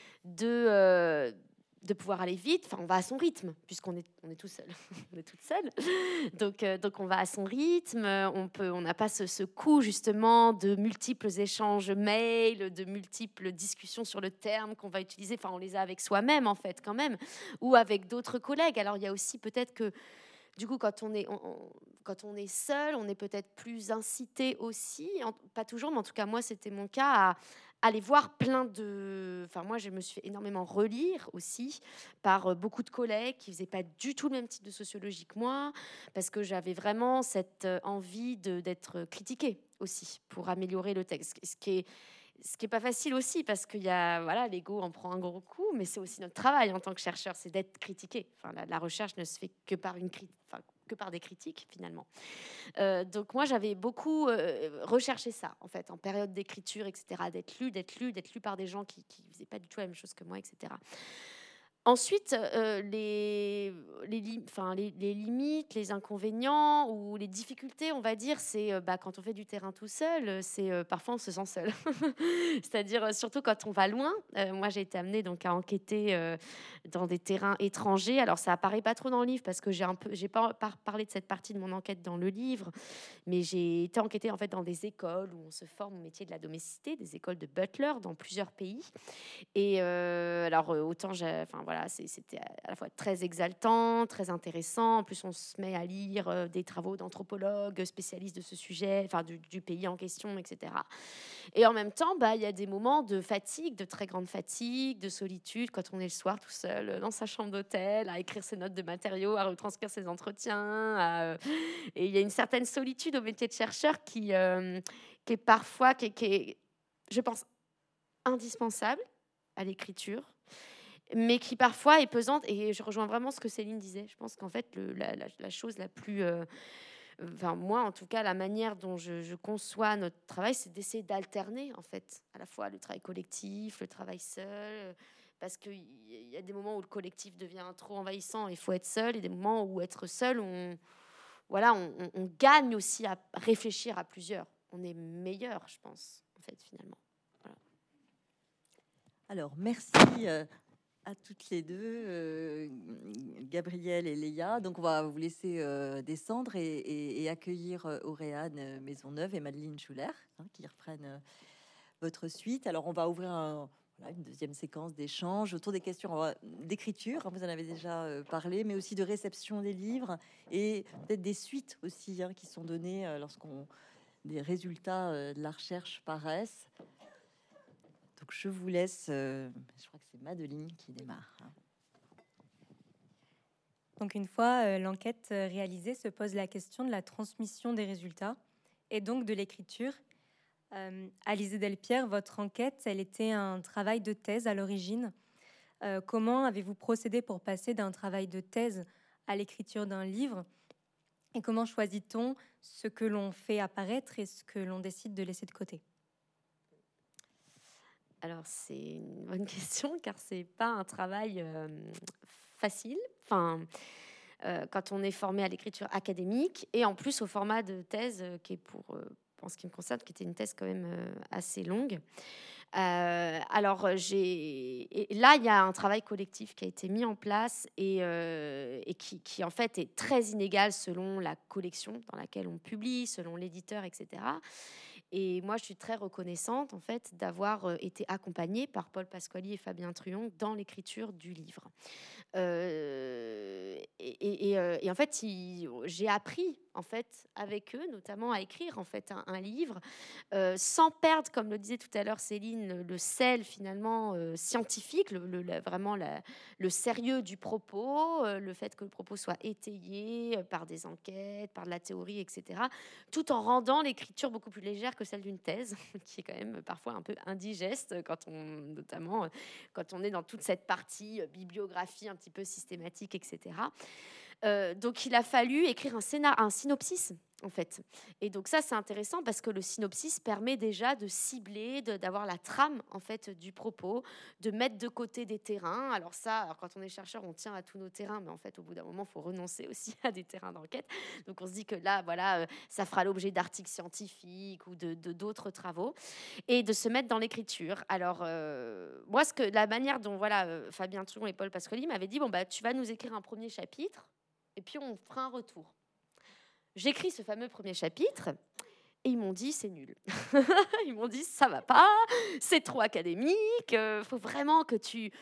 de pouvoir aller vite. Enfin, on va à son rythme puisqu'on est tout seul, on est toute seule. Donc on va à son rythme. On n'a pas ce coût justement de multiples échanges mails, de multiples discussions sur le terme qu'on va utiliser. Enfin, on les a avec soi-même en fait quand même, ou avec d'autres collègues. Alors il y a aussi peut-être que du coup, quand on est seul, on est peut-être plus incité aussi, pas toujours, mais en tout cas, moi, c'était mon cas, à aller voir plein de... Enfin, moi, je me suis fait énormément relire aussi par beaucoup de collègues qui ne faisaient pas du tout le même type de sociologie que moi, parce que j'avais vraiment cette envie d'être critiquée aussi pour améliorer le texte, ce qui est pas facile aussi, parce qu'il y a, voilà, l'ego en prend un gros coup, mais c'est aussi notre travail en tant que chercheur, c'est d'être critiqué. Enfin, la recherche ne se fait que par que par des critiques, finalement. Donc moi, j'avais beaucoup recherché ça, en fait, en période d'écriture, etc., d'être lu par des gens qui faisaient pas du tout la même chose que moi, etc. Ensuite, les limites, les inconvénients ou les difficultés, on va dire, c'est quand on fait du terrain tout seul, c'est parfois on se sent seul. C'est-à-dire surtout quand on va loin. Moi, j'ai été amenée donc à enquêter dans des terrains étrangers. Alors, ça apparaît pas trop dans le livre parce que j'ai pas parlé de cette partie de mon enquête dans le livre, mais j'ai été enquêter en fait dans des écoles où on se forme au métier de la domesticité, des écoles de butler dans plusieurs pays. Et autant, voilà, c'était à la fois très exaltant, très intéressant. En plus, on se met à lire des travaux d'anthropologues spécialistes de ce sujet, enfin du pays en question, etc. Et en même temps, il y a des moments de fatigue, de très grande fatigue, de solitude, quand on est le soir tout seul dans sa chambre d'hôtel, à écrire ses notes de matériaux, à retranscrire ses entretiens. Et il y a une certaine solitude au métier de chercheur qui est parfois, qui est, je pense, indispensable à l'écriture, mais qui parfois est pesante. Et je rejoins vraiment ce que Céline disait. Je pense qu'en fait, la chose la plus... moi, en tout cas, la manière dont je conçois notre travail, c'est d'essayer d'alterner, en fait, à la fois le travail collectif, le travail seul, parce qu'il y a des moments où le collectif devient trop envahissant, il faut être seul, et des moments où être seul, on gagne aussi à réfléchir à plusieurs. On est meilleur, je pense, en fait, finalement. Voilà. Alors, merci à toutes les deux, Gabrielle et Léa. Donc, on va vous laisser descendre et accueillir Auréane Maisonneuve et Madeleine Schuller, qui reprennent votre suite. Alors, on va ouvrir voilà, une deuxième séquence d'échange autour des questions d'écriture, hein, vous en avez déjà parlé, mais aussi de réception des livres et peut-être des suites aussi, hein, qui sont données lorsqu'on des résultats de la recherche paraissent. Donc je vous laisse, je crois que c'est Madeline qui démarre. Donc une fois l'enquête réalisée, se pose la question de la transmission des résultats et donc de l'écriture. Alizée Delpierre, votre enquête, elle était un travail de thèse à l'origine. Comment avez-vous procédé pour passer d'un travail de thèse à l'écriture d'un livre? Et comment choisit-on ce que l'on fait apparaître et ce que l'on décide de laisser de côté? Alors, c'est une bonne question, car c'est pas un travail facile. Enfin, quand on est formé à l'écriture académique et en plus au format de thèse qui est en ce qui me concerne, qui était une thèse quand même assez longue. Alors, là, il y a un travail collectif qui a été mis en place et qui, en fait, est très inégal selon la collection dans laquelle on publie, selon l'éditeur, etc. Et moi, je suis très reconnaissante, en fait, d'avoir été accompagnée par Paul Pasquali et Fabien Truon dans l'écriture du livre. Et en fait, j'ai appris, en fait, avec eux, notamment à écrire, en fait, un livre, sans perdre, comme le disait tout à l'heure Céline, le sel, finalement, scientifique, vraiment le sérieux du propos, le fait que le propos soit étayé par des enquêtes, par de la théorie, etc., tout en rendant l'écriture beaucoup plus légère que celle d'une thèse, qui est quand même parfois un peu indigeste, notamment quand on est dans toute cette partie bibliographie un petit peu systématique, etc. Donc il a fallu écrire un synopsis, en fait. Et donc ça, c'est intéressant parce que le synopsis permet déjà de cibler, d'avoir la trame, en fait, du propos, de mettre de côté des terrains. Alors quand on est chercheur, on tient à tous nos terrains, mais en fait, au bout d'un moment, il faut renoncer aussi à des terrains d'enquête. Donc on se dit que là, voilà, ça fera l'objet d'articles scientifiques ou d'autres travaux, et de se mettre dans l'écriture. Alors moi, la manière dont Fabien Truon et Paul Pasquali m'avaient dit, tu vas nous écrire un premier chapitre, et puis on fera un retour. J'écris ce fameux premier chapitre et ils m'ont dit c'est nul. Ils m'ont dit ça va pas, c'est trop académique, faut vraiment que tu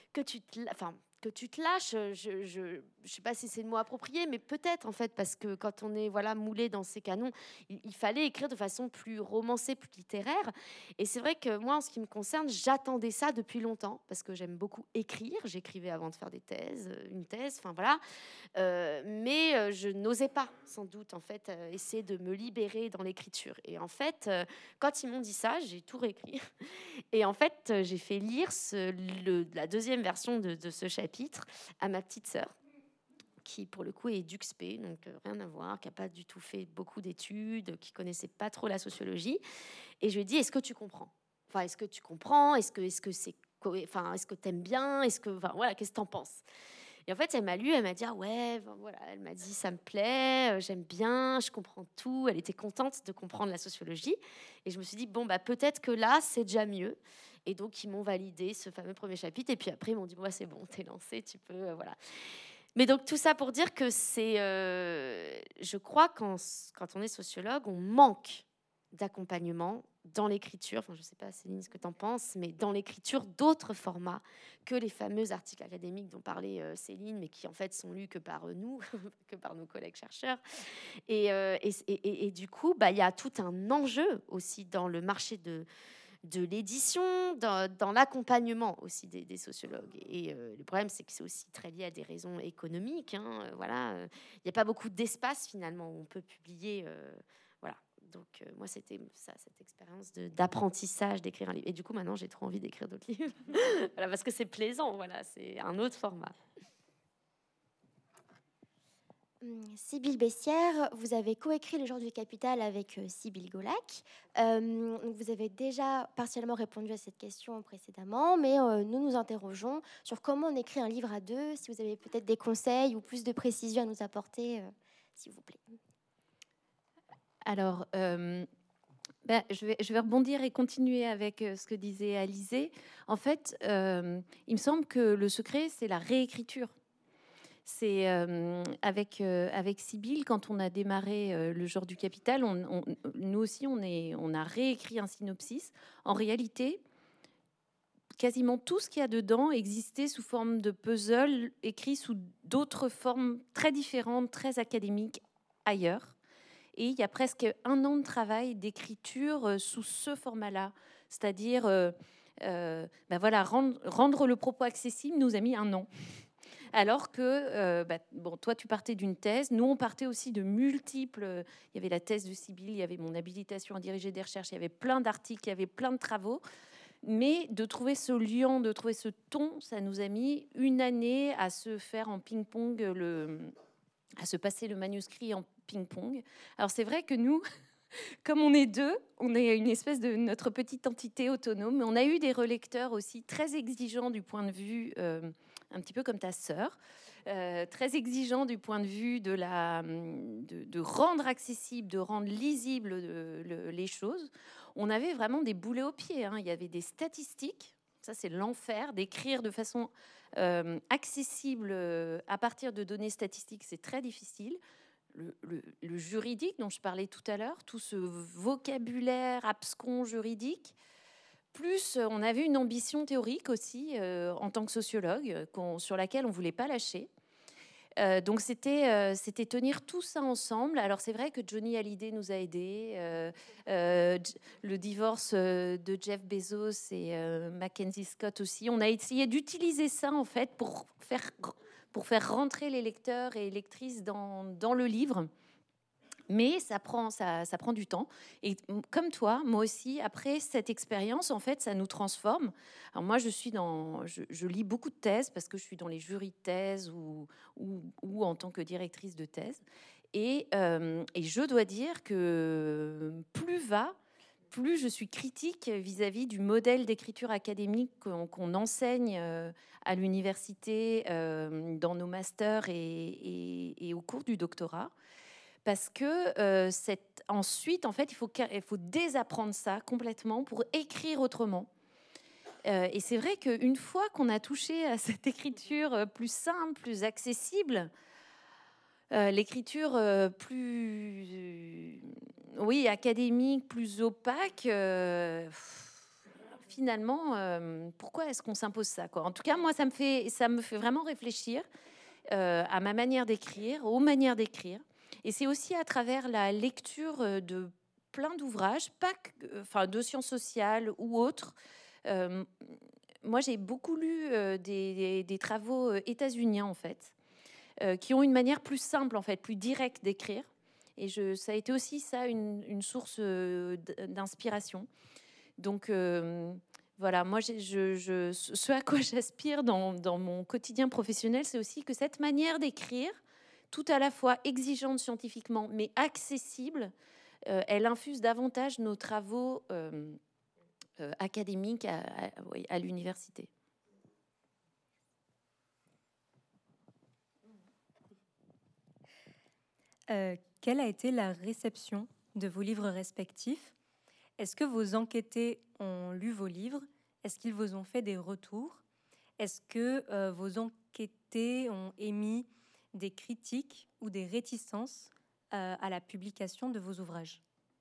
te lâches. Je sais pas si c'est le mot approprié, mais peut-être, en fait, parce que quand on est moulé dans ces canons, il fallait écrire de façon plus romancée, plus littéraire. Et c'est vrai que moi, en ce qui me concerne, j'attendais ça depuis longtemps, parce que j'aime beaucoup écrire. J'écrivais avant de faire une thèse, enfin voilà. Mais je n'osais pas, sans doute, en fait, essayer de me libérer dans l'écriture. Et en fait, quand ils m'ont dit ça, j'ai tout réécrit. Et en fait, j'ai fait lire la deuxième version de ce chapitre à ma petite sœur, qui pour le coup est d'UXP, donc rien à voir, qui n'a pas du tout fait beaucoup d'études, qui connaissait pas trop la sociologie. Et je lui ai dit, est-ce que tu comprends? Enfin, est-ce que tu comprends? Est-ce que t'aimes bien? Qu'est-ce que t'en penses? Et en fait, elle m'a lu, elle m'a dit, elle m'a dit, ça me plaît, j'aime bien, je comprends tout. Elle était contente de comprendre la sociologie. Et je me suis dit, peut-être que là, c'est déjà mieux. Et donc, ils m'ont validé ce fameux premier chapitre. Et puis après, ils m'ont dit, c'est bon, t'es lancé, tu peux, voilà. Mais donc, tout ça pour dire que je crois quand on est sociologue, on manque d'accompagnement dans l'écriture, je ne sais pas Céline ce que tu en penses, mais dans l'écriture d'autres formats que les fameux articles académiques dont parlait Céline, mais qui en fait sont lus que par nous, que par nos collègues chercheurs. Et du coup, il y a tout un enjeu aussi dans le marché de l'édition, dans l'accompagnement aussi des sociologues. Et le problème, c'est que c'est aussi très lié à des raisons économiques. Il n'y a pas beaucoup d'espace finalement où on peut publier. Donc moi, c'était ça, cette expérience d'apprentissage d'écrire un livre. Et du coup, maintenant, j'ai trop envie d'écrire d'autres livres. Parce que c'est plaisant, c'est un autre format. Sybille Bessières, vous avez coécrit Le Jour du Capital avec Sybille Golac. Vous avez déjà partiellement répondu à cette question précédemment, mais nous interrogeons sur comment on écrit un livre à deux, si vous avez peut-être des conseils ou plus de précisions à nous apporter, s'il vous plaît. Alors, je vais rebondir et continuer avec ce que disait Alizée. En fait, il me semble que le secret, c'est la réécriture. C'est avec Sybille, quand on a démarré Le Jour du Capital, nous aussi, on a réécrit un synopsis. En réalité, quasiment tout ce qu'il y a dedans existait sous forme de puzzle, écrit sous d'autres formes très différentes, très académiques ailleurs. Et il y a presque 1 an de travail d'écriture sous ce format-là, c'est-à-dire voilà, rendre le propos accessible nous a mis 1 an. Alors que, toi, tu partais d'une thèse. Nous, on partait aussi de multiples... Il y avait la thèse de Sybille, il y avait mon habilitation à diriger des recherches, il y avait plein d'articles, il y avait plein de travaux. Mais de trouver ce lien, de trouver ce ton, ça nous a mis 1 année à se faire en ping-pong, à se passer le manuscrit en ping-pong. Alors, c'est vrai que nous... Comme on est 2, on est une espèce de notre petite entité autonome, mais on a eu des relecteurs aussi très exigeants du point de vue, un petit peu comme ta sœur, très exigeants du point de vue de rendre accessible, de rendre lisible les choses. On avait vraiment des boulets aux pieds, hein. Il y avait des statistiques, ça c'est l'enfer, d'écrire de façon accessible à partir de données statistiques, c'est très difficile. Le juridique dont je parlais tout à l'heure, tout ce vocabulaire abscon juridique, plus on avait une ambition théorique aussi en tant que sociologue sur laquelle on ne voulait pas lâcher. Donc c'était tenir tout ça ensemble. Alors c'est vrai que Johnny Hallyday nous a aidés, le divorce de Jeff Bezos et Mackenzie Scott aussi. On a essayé d'utiliser ça en fait pour faire rentrer les lecteurs et lectrices dans le livre. Mais ça prend du temps. Et comme toi, moi aussi, après cette expérience, en fait, ça nous transforme. Alors moi, je lis beaucoup de thèses parce que je suis dans les jurys de thèse ou en tant que directrice de thèse. Et je dois dire que plus je suis critique vis-à-vis du modèle d'écriture académique qu'on enseigne à l'université, dans nos masters et au cours du doctorat. Parce que ensuite, en fait, il faut désapprendre ça complètement pour écrire autrement. Et c'est vrai qu'une fois qu'on a touché à cette écriture plus simple, plus accessible, l'écriture plus académique, plus opaque, finalement, pourquoi est-ce qu'on s'impose ça, quoi ? En tout cas, moi, ça me fait vraiment réfléchir à ma manière d'écrire, aux manières d'écrire. Et c'est aussi à travers la lecture de plein d'ouvrages, de sciences sociales ou autres. Moi, j'ai beaucoup lu des travaux états-uniens, en fait, qui ont une manière plus simple, en fait, plus directe d'écrire. Et ça a été aussi ça, une source d'inspiration. Donc, voilà, moi, ce à quoi j'aspire dans mon quotidien professionnel, c'est aussi que cette manière d'écrire, tout à la fois exigeante scientifiquement, mais accessible, elle infuse davantage nos travaux académiques à l'université. Quelle a été la réception de vos livres respectifs ? Est-ce que vos enquêtés ont lu vos livres ? Est-ce qu'ils vous ont fait des retours ? Est-ce que vos enquêtés ont émis des critiques ou des réticences à la publication de vos ouvrages ?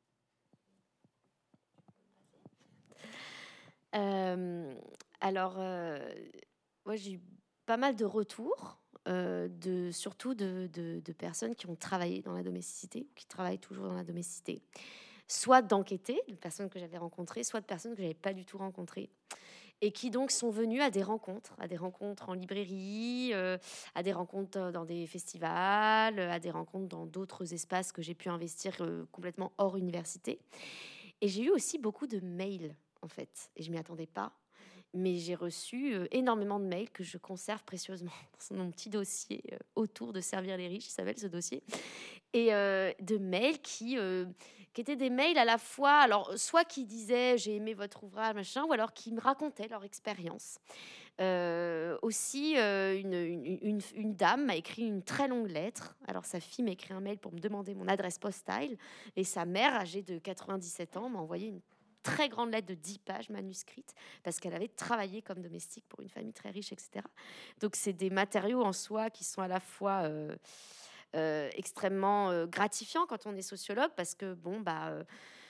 Moi, j'ai eu pas mal de retours, surtout de personnes qui ont travaillé dans la domesticité, qui travaillent toujours dans la domesticité, soit d'enquêtés, de personnes que j'avais rencontrées, soit de personnes que j'avais pas du tout rencontrées, et qui donc sont venus à des rencontres en librairie, à des rencontres dans des festivals, à des rencontres dans d'autres espaces que j'ai pu investir complètement hors université. Et j'ai eu aussi beaucoup de mails, en fait, et je m'y attendais pas. Mais j'ai reçu énormément de mails que je conserve précieusement dans mon petit dossier autour de Servir les riches, il s'appelle ce dossier. Et de mails qui étaient des mails à la fois, alors soit qui disaient j'ai aimé votre ouvrage, machin, ou alors qui me racontaient leur expérience. Aussi, une dame m'a écrit une très longue lettre. Alors sa fille m'a écrit un mail pour me demander mon adresse postale, et sa mère, âgée de 97 ans, m'a envoyé une très grande lettre de 10 pages manuscrite parce qu'elle avait travaillé comme domestique pour une famille très riche, etc. Donc c'est des matériaux en soi qui sont à la fois extrêmement gratifiants quand on est sociologue, parce que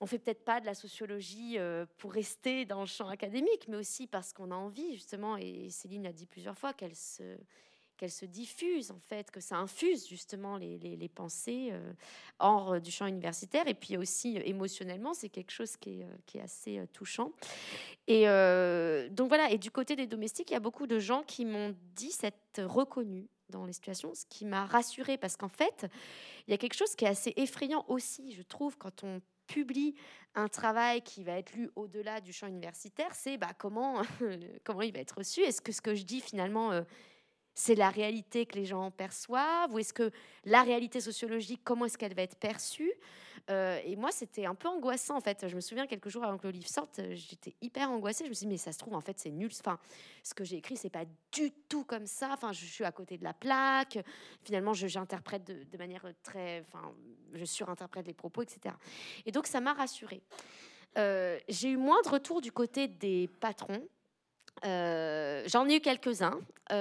on fait peut-être pas de la sociologie pour rester dans le champ académique, mais aussi parce qu'on a envie, justement, et Céline l'a dit plusieurs fois, qu'elle se diffuse, en fait, que ça infuse justement les pensées hors du champ universitaire. Et puis aussi émotionnellement, c'est quelque chose qui est assez touchant. Et donc voilà, et du côté des domestiques, il y a beaucoup de gens qui m'ont dit s'être reconnus dans les situations, ce qui m'a rassurée, parce qu'en fait, il y a quelque chose qui est assez effrayant aussi, je trouve, quand on publie un travail qui va être lu au-delà du champ universitaire, c'est comment il va être reçu. Est-ce que ce que je dis finalement, c'est la réalité que les gens perçoivent, ou est-ce que la réalité sociologique, comment est-ce qu'elle va être perçue? Et moi, c'était un peu angoissant, en fait. Je me souviens, quelques jours avant que le livre sorte, j'étais hyper angoissée. Je me suis dit, mais ça se trouve, en fait, c'est nul. Enfin, ce que j'ai écrit, c'est pas du tout comme ça. Enfin, je suis à côté de la plaque. Finalement, j'interprète de manière très... Enfin, je surinterprète les propos, etc. Et donc, ça m'a rassurée. J'ai eu moins de retours du côté des patrons. J'en ai eu quelques-uns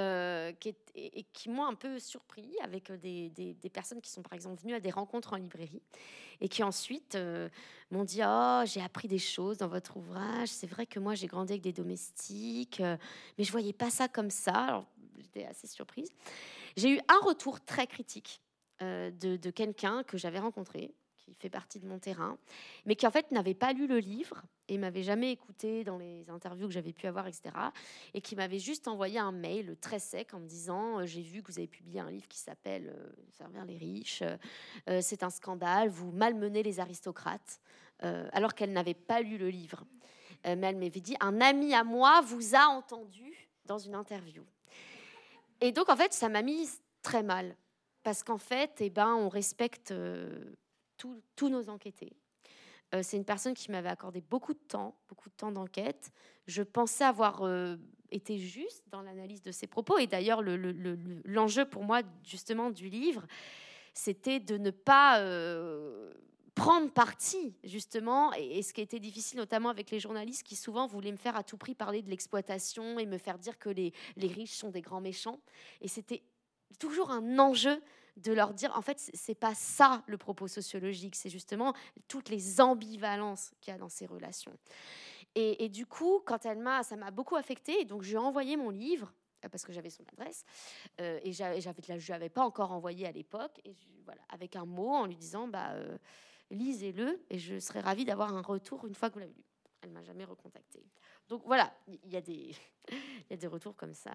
qui m'ont un peu surpris, avec des personnes qui sont par exemple venues à des rencontres en librairie et qui ensuite m'ont dit « Oh, j'ai appris des choses dans votre ouvrage, c'est vrai que moi j'ai grandi avec des domestiques, mais je voyais pas ça comme ça. » Alors j'étais assez surprise. J'ai eu un retour très critique de quelqu'un que j'avais rencontré, qui fait partie de mon terrain, mais qui en fait n'avait pas lu le livre et m'avait jamais écouté dans les interviews que j'avais pu avoir, etc. Et qui m'avait juste envoyé un mail très sec en me disant « J'ai vu que vous avez publié un livre qui s'appelle Servir les riches. C'est un scandale, vous malmenez les aristocrates. » Alors qu'elle n'avait pas lu le livre. Mais elle m'avait dit « Un ami à moi vous a entendu dans une interview. » Et donc, en fait, ça m'a mise très mal. Parce qu'en fait, on respecte tous nos enquêtés. C'est une personne qui m'avait accordé beaucoup de temps d'enquête. Je pensais avoir été juste dans l'analyse de ses propos. Et d'ailleurs, l'enjeu pour moi, justement, du livre, c'était de ne pas prendre parti, justement. Et ce qui était difficile, notamment avec les journalistes qui souvent voulaient me faire à tout prix parler de l'exploitation et me faire dire que les riches sont des grands méchants. Et c'était toujours un enjeu de leur dire, en fait, c'est pas ça le propos sociologique, c'est justement toutes les ambivalences qu'il y a dans ces relations. Et du coup, quand ça m'a beaucoup affectée, et donc je lui ai envoyé mon livre, parce que j'avais son adresse, et je l'avais pas encore envoyé à l'époque, et voilà, avec un mot en lui disant, lisez-le, et je serais ravie d'avoir un retour une fois que vous l'avez lu. Elle m'a jamais recontactée. Donc voilà, il y a des retours comme ça.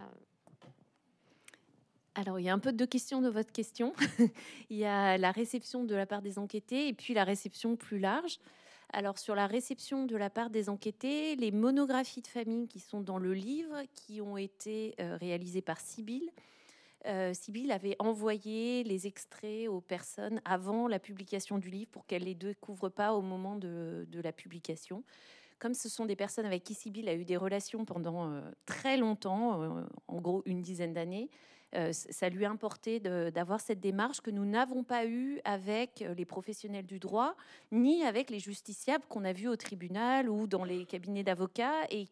Alors, il y a un peu deux questions de votre question. Il y a la réception de la part des enquêtés et puis la réception plus large. Alors, sur la réception de la part des enquêtés, les monographies de famille qui sont dans le livre, qui ont été réalisées par Sybille. Sybille avait envoyé les extraits aux personnes avant la publication du livre pour qu'elles ne les découvrent pas au moment de la publication. Comme ce sont des personnes avec qui Sybille a eu des relations pendant très longtemps, en gros une dizaine d'années, ça lui importait d'avoir cette démarche que nous n'avons pas eue avec les professionnels du droit, ni avec les justiciables qu'on a vus au tribunal ou dans les cabinets d'avocats et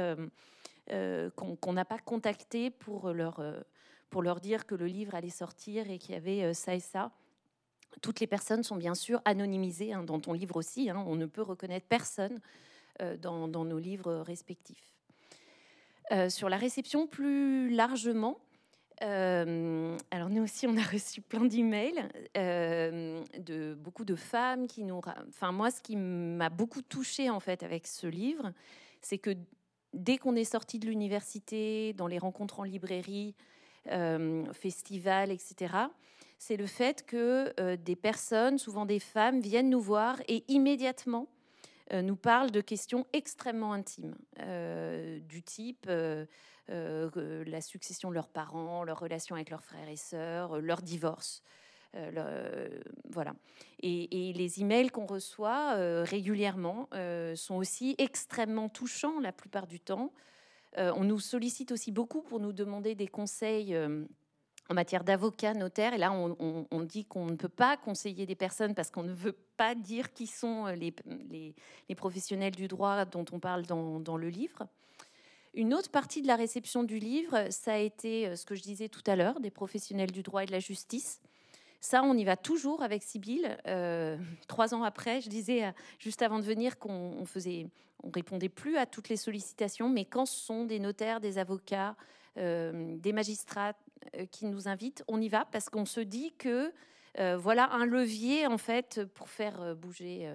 qu'on n'a pas contactés pour leur dire que le livre allait sortir et qu'il y avait ça et ça. Toutes les personnes sont bien sûr anonymisées, dans ton livre aussi. On ne peut reconnaître personne dans nos livres respectifs. Sur la réception plus largement, alors nous aussi on a reçu plein d'emails de beaucoup de femmes qui nous... Enfin moi, ce qui m'a beaucoup touchée en fait avec ce livre, c'est que dès qu'on est sorti de l'université, dans les rencontres en librairie, festivals, etc., c'est le fait que des personnes, souvent des femmes, viennent nous voir et immédiatement nous parlent de questions extrêmement intimes, du type la succession de leurs parents, leur relation avec leurs frères et sœurs, leur divorce. Voilà. Et les emails qu'on reçoit régulièrement sont aussi extrêmement touchants la plupart du temps. On nous sollicite aussi beaucoup pour nous demander des conseils en matière d'avocat, notaire. Et là, on dit qu'on ne peut pas conseiller des personnes parce qu'on ne veut pas dire qui sont les professionnels du droit dont on parle dans le livre. Une autre partie de la réception du livre, ça a été ce que je disais tout à l'heure, des professionnels du droit et de la justice, Ça, on y va toujours avec Sybille. 3 ans après, je disais juste avant de venir qu'on répondait plus à toutes les sollicitations, mais quand ce sont des notaires, des avocats, des magistrats qui nous invitent, on y va parce qu'on se dit que voilà un levier en fait pour faire bouger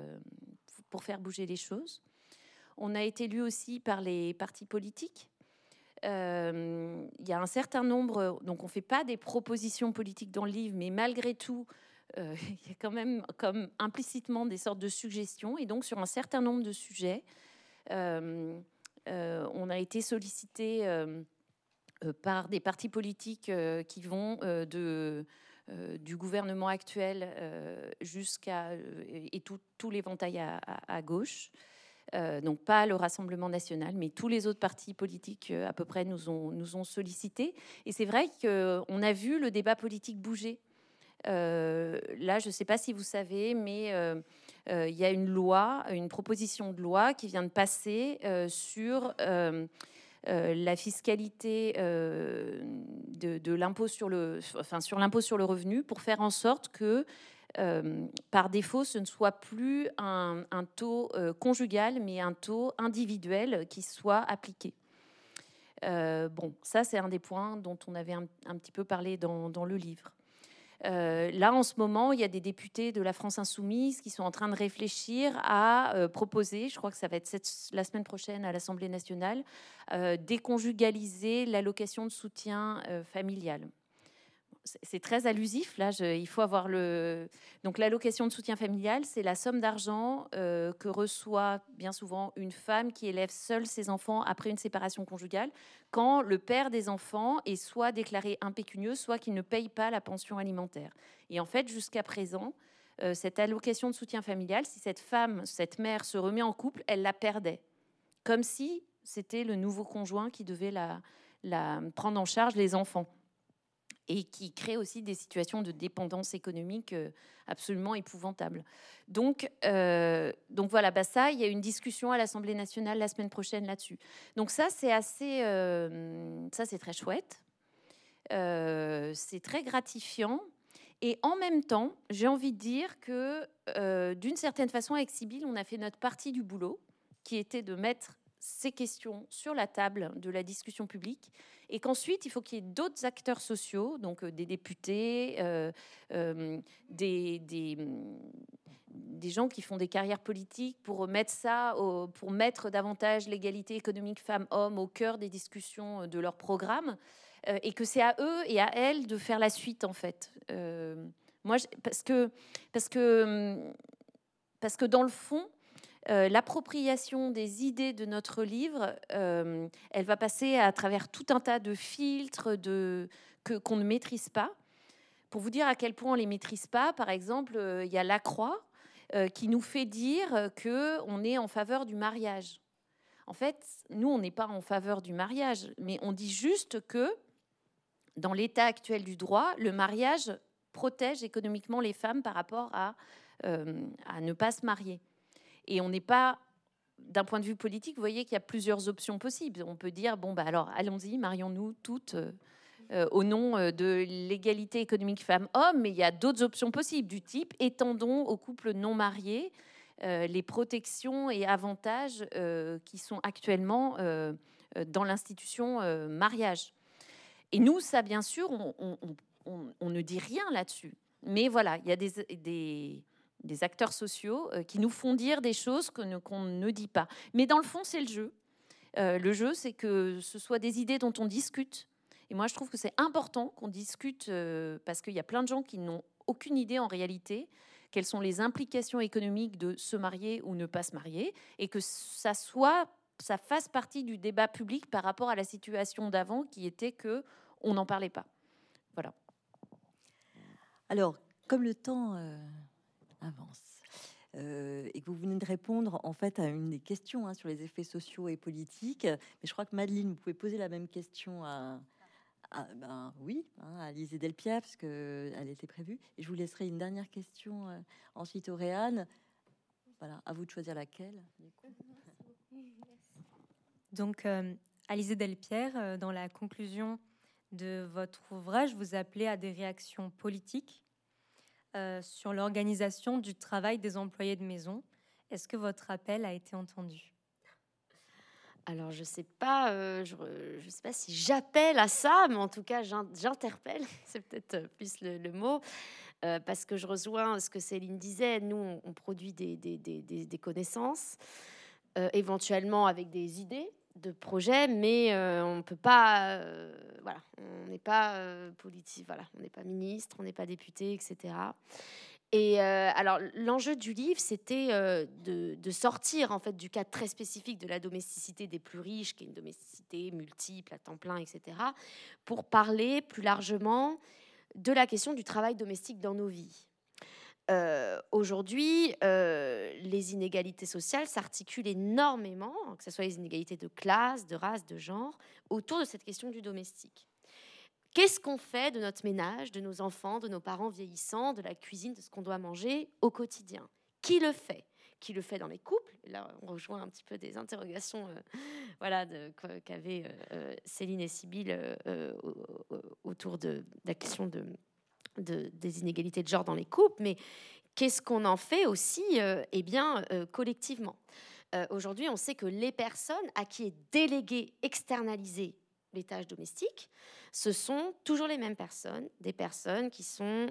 les choses. On a été lu aussi par les partis politiques. Il y a un certain nombre, donc on ne fait pas des propositions politiques dans le livre, mais malgré tout, il y a quand même comme implicitement des sortes de suggestions. Et donc sur un certain nombre de sujets, on a été sollicité par des partis politiques qui vont du gouvernement actuel jusqu'à et tout l'éventail à gauche. Donc pas le Rassemblement national, mais tous les autres partis politiques à peu près nous ont sollicités. Et c'est vrai qu'on a vu le débat politique bouger. Là, je ne sais pas si vous savez, mais il y a une proposition de loi qui vient de passer sur la fiscalité de l'impôt sur l'impôt sur le revenu pour faire en sorte que par défaut, ce ne soit plus un taux conjugal, mais un taux individuel qui soit appliqué. Bon, ça, c'est un des points dont on avait un petit peu parlé dans le livre. Là, en ce moment, il y a des députés de la France Insoumise qui sont en train de réfléchir à proposer, je crois que ça va être la semaine prochaine à l'Assemblée nationale, déconjugaliser l'allocation de soutien familial. C'est très allusif, là, il faut avoir Donc l'allocation de soutien familial, c'est la somme d'argent que reçoit bien souvent une femme qui élève seule ses enfants après une séparation conjugale, quand le père des enfants est soit déclaré impécunieux, soit qu'il ne paye pas la pension alimentaire. Et en fait, jusqu'à présent, cette allocation de soutien familial, si cette mère se remet en couple, elle la perdait. Comme si c'était le nouveau conjoint qui devait la prendre en charge les enfants. Et qui crée aussi des situations de dépendance économique absolument épouvantables. Donc voilà, ça, il y a une discussion à l'Assemblée nationale la semaine prochaine là-dessus. Donc ça, c'est c'est très chouette. C'est très gratifiant. Et en même temps, j'ai envie de dire que d'une certaine façon, avec Sybille, on a fait notre partie du boulot, qui était de mettre ces questions sur la table de la discussion publique, et qu'ensuite, il faut qu'il y ait d'autres acteurs sociaux, donc des députés, des gens qui font des carrières politiques pour mettre davantage l'égalité économique femmes-hommes au cœur des discussions de leur programme, et que c'est à eux et à elles de faire la suite, en fait. Parce que dans le fond, l'appropriation des idées de notre livre, elle va passer à travers tout un tas de filtres qu'on ne maîtrise pas. Pour vous dire à quel point on ne les maîtrise pas, par exemple, il y a Lacroix qui nous fait dire qu'on est en faveur du mariage. En fait, nous, on n'est pas en faveur du mariage, mais on dit juste que dans l'état actuel du droit, le mariage protège économiquement les femmes par rapport à ne pas se marier. Et on n'est pas, d'un point de vue politique, vous voyez qu'il y a plusieurs options possibles. On peut dire, alors allons-y, marions-nous toutes au nom de l'égalité économique femmes-hommes, mais il y a d'autres options possibles du type étendons aux couples non mariés les protections et avantages qui sont actuellement dans l'institution mariage. Et nous, ça, bien sûr, on ne dit rien là-dessus. Mais voilà, il y a des acteurs sociaux qui nous font dire des choses qu'on ne dit pas. Mais dans le fond, c'est le jeu. Le jeu, c'est que ce soit des idées dont on discute. Et moi, je trouve que c'est important qu'on discute parce qu'il y a plein de gens qui n'ont aucune idée en réalité quelles sont les implications économiques de se marier ou ne pas se marier, et que ça fasse partie du débat public par rapport à la situation d'avant qui était qu'on n'en parlait pas. Voilà. Alors, comme le temps avance et que vous venez de répondre en fait à une des questions sur les effets sociaux et politiques, mais je crois que Madeleine, vous pouvez poser la même question à Alizée Delpierre, parce qu'elle était prévue. Et je vous laisserai une dernière question ensuite au Réan. Voilà, à vous de choisir laquelle. Donc, Alizée Delpierre, dans la conclusion de votre ouvrage, vous appelez à des réactions politiques. sur l'organisation du travail des employés de maison. Est-ce que votre appel a été entendu? Alors, je sais pas si j'appelle à ça, mais en tout cas, j'interpelle. C'est peut-être plus le mot, parce que je rejoins ce que Céline disait. Nous, on produit des connaissances, éventuellement avec des idées de projets, mais on peut pas, voilà, on n'est pas politique, voilà, on n'est pas ministre, on n'est pas député, etc. Et alors, l'enjeu du livre, c'était de sortir en fait du cadre très spécifique de la domesticité des plus riches, qui est une domesticité multiple, à temps plein, etc., pour parler plus largement de la question du travail domestique dans nos vies. Aujourd'hui, les inégalités sociales s'articulent énormément, que ce soit les inégalités de classe, de race, de genre, autour de cette question du domestique. Qu'est-ce qu'on fait de notre ménage, de nos enfants, de nos parents vieillissants, de la cuisine, de ce qu'on doit manger au quotidien? Qui le fait? Qui le fait dans les couples? Là, on rejoint un petit peu des interrogations qu'avaient Céline et Sybille autour de la question des inégalités de genre dans les couples. Mais qu'est-ce qu'on en fait aussi collectivement? Aujourd'hui, on sait que les personnes à qui est délégué, externalisé les tâches domestiques, ce sont toujours les mêmes personnes, des personnes qui sont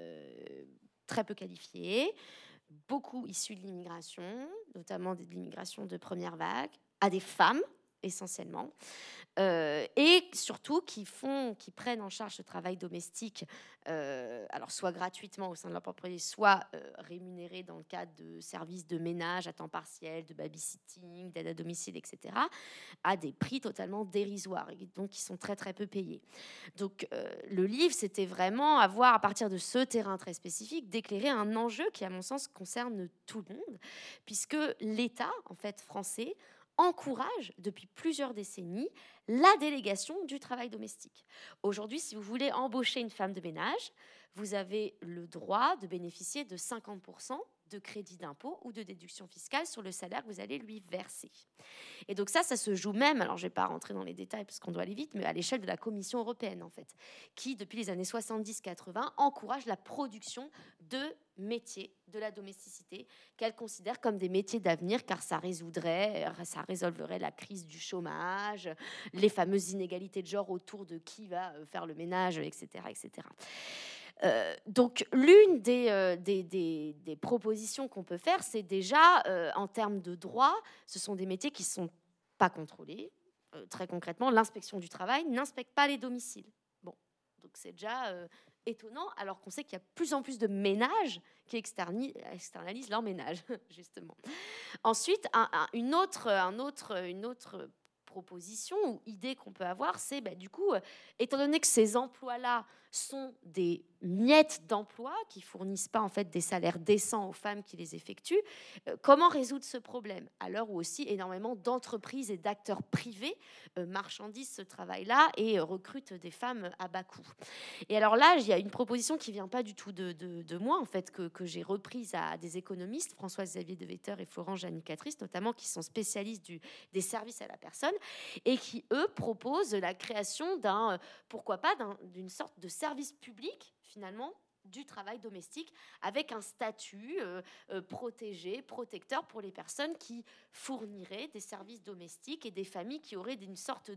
très peu qualifiées, beaucoup issues de l'immigration, notamment de l'immigration de première vague, à des femmes essentiellement, et surtout qui prennent en charge ce travail domestique, alors soit gratuitement au sein de leur propriété, soit rémunéré dans le cadre de services de ménage à temps partiel, de babysitting, d'aide à domicile, etc., à des prix totalement dérisoires, et donc qui sont très très peu payés. Donc le livre, c'était vraiment avoir, à partir de ce terrain très spécifique, d'éclairer un enjeu qui, à mon sens, concerne tout le monde, puisque l'État, en fait, français, encourage depuis plusieurs décennies la délégation du travail domestique. Aujourd'hui, si vous voulez embaucher une femme de ménage, vous avez le droit de bénéficier de 50% de crédit d'impôt ou de déduction fiscale sur le salaire que vous allez lui verser. Et donc ça se joue même, alors je ne vais pas rentrer dans les détails parce qu'on doit aller vite, mais à l'échelle de la Commission européenne, en fait, qui, depuis les années 70-80, encourage la production de métiers de la domesticité qu'elle considère comme des métiers d'avenir, car ça résolverait la crise du chômage, les fameuses inégalités de genre autour de qui va faire le ménage, etc., etc. Donc l'une des propositions qu'on peut faire, c'est déjà en termes de droit, ce sont des métiers qui ne sont pas contrôlés. Très concrètement, l'inspection du travail n'inspecte pas les domiciles. Bon, donc c'est déjà étonnant, alors qu'on sait qu'il y a de plus en plus de ménages qui externalisent leur ménage, justement. Ensuite, une autre proposition ou idée qu'on peut avoir, c'est du coup, étant donné que ces emplois-là sont des miettes d'emplois qui fournissent pas en fait des salaires décents aux femmes qui les effectuent, comment résoudre ce problème à l'heure où aussi énormément d'entreprises et d'acteurs privés marchandisent ce travail-là et recrutent des femmes à bas coût. Et alors là, il y a une proposition qui vient pas du tout de moi en fait, que j'ai reprise à des économistes, François-Xavier De Vetter et Florence Janicatrice notamment, qui sont spécialistes des services à la personne et qui eux proposent la création d'une sorte de service public finalement du travail domestique avec un statut protégé, protecteur pour les personnes qui fourniraient des services domestiques et des familles qui auraient une sorte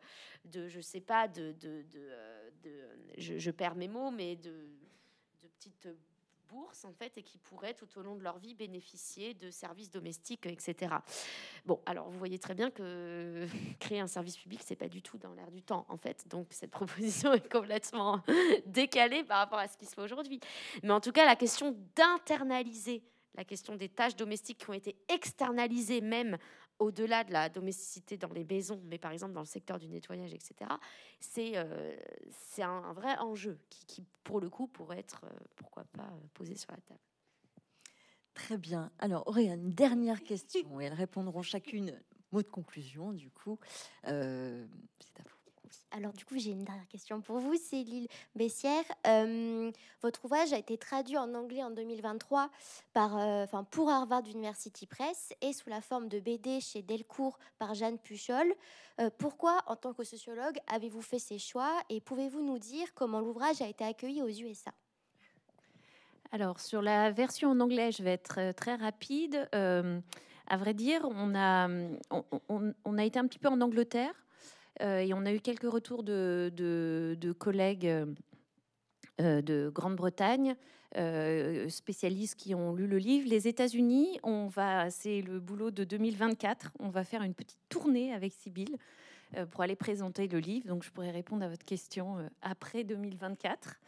je perds mes mots, mais de petites bourses en fait, et qui pourraient tout au long de leur vie bénéficier de services domestiques, etc. Bon, alors vous voyez très bien que créer un service public, c'est pas du tout dans l'air du temps en fait, donc cette proposition est complètement décalée par rapport à ce qui se fait aujourd'hui. Mais en tout cas, la question d'internaliser la question des tâches domestiques qui ont été externalisées même au-delà de la domesticité dans les maisons, mais par exemple dans le secteur du nettoyage, etc., c'est un vrai enjeu qui, pour le coup, pourrait être, pourquoi pas, posé sur la table. Très bien. Alors, Auréane, une dernière question, et elles répondront chacune mot de conclusion, du coup. C'est à vous. Alors du coup, j'ai une dernière question pour vous, Céline Bessière. Votre ouvrage a été traduit en anglais en 2023 pour Harvard University Press et sous la forme de BD chez Delcourt par Jeanne Puchol. Pourquoi, en tant que sociologue, avez-vous fait ces choix et pouvez-vous nous dire comment l'ouvrage a été accueilli aux USA ? Alors, sur la version en anglais, je vais être très rapide. À vrai dire, on a été un petit peu en Angleterre et on a eu quelques retours de collègues de Grande-Bretagne, spécialistes qui ont lu le livre. Les États-Unis, c'est le boulot de 2024. On va faire une petite tournée avec Sybille pour aller présenter le livre. Donc, je pourrais répondre à votre question après 2024.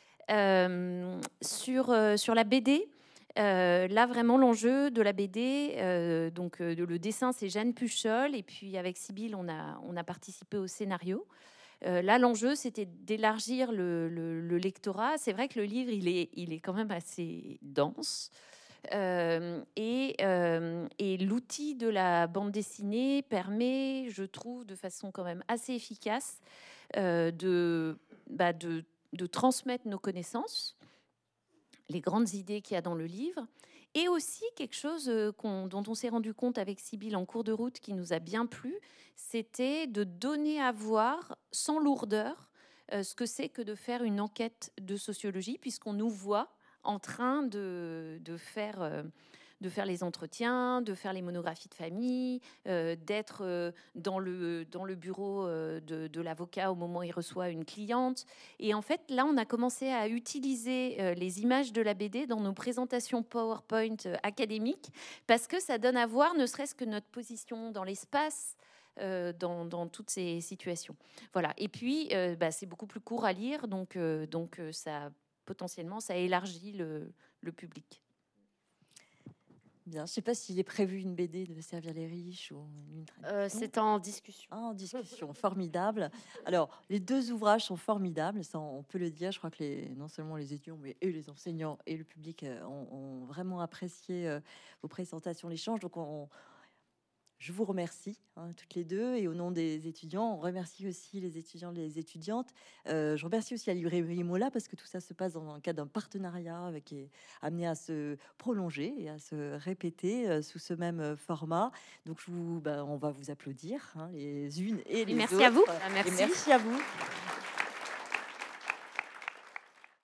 Sur la BD, là vraiment l'enjeu de la BD, le dessin c'est Jeanne Puchol et puis avec Sybille on a participé au scénario. Là l'enjeu c'était d'élargir le lectorat. C'est vrai que le livre il est quand même assez dense. Et l'outil de la bande dessinée permet, je trouve, de façon quand même assez efficace de transmettre nos connaissances, les grandes idées qu'il y a dans le livre, et aussi quelque chose dont on s'est rendu compte avec Sybille en cours de route qui nous a bien plu, c'était de donner à voir sans lourdeur ce que c'est que de faire une enquête de sociologie, puisqu'on nous voit en train de faire les entretiens, de faire les monographies de famille, d'être dans le bureau de l'avocat au moment où il reçoit une cliente. Et en fait, là, on a commencé à utiliser les images de la BD dans nos présentations PowerPoint académiques, parce que ça donne à voir ne serait-ce que notre position dans l'espace, dans toutes ces situations. Voilà. Et puis, c'est beaucoup plus court à lire, donc ça, potentiellement, ça élargit le public. Bien, je ne sais pas s'il est prévu une BD de Servir les riches ou une traduction. C'est en discussion. En discussion, formidable. Alors, les deux ouvrages sont formidables, ça on peut le dire. Je crois que non seulement les étudiants, mais et les enseignants et le public ont vraiment apprécié vos présentations, l'échange. Donc, je vous remercie toutes les deux, et au nom des étudiants, on remercie aussi les étudiants et les étudiantes. Je remercie aussi la librairie Mola, parce que tout ça se passe dans le cadre d'un partenariat qui est amené à se prolonger et à se répéter sous ce même format. Donc on va vous applaudir les unes et les autres. Merci à vous. Et merci à vous.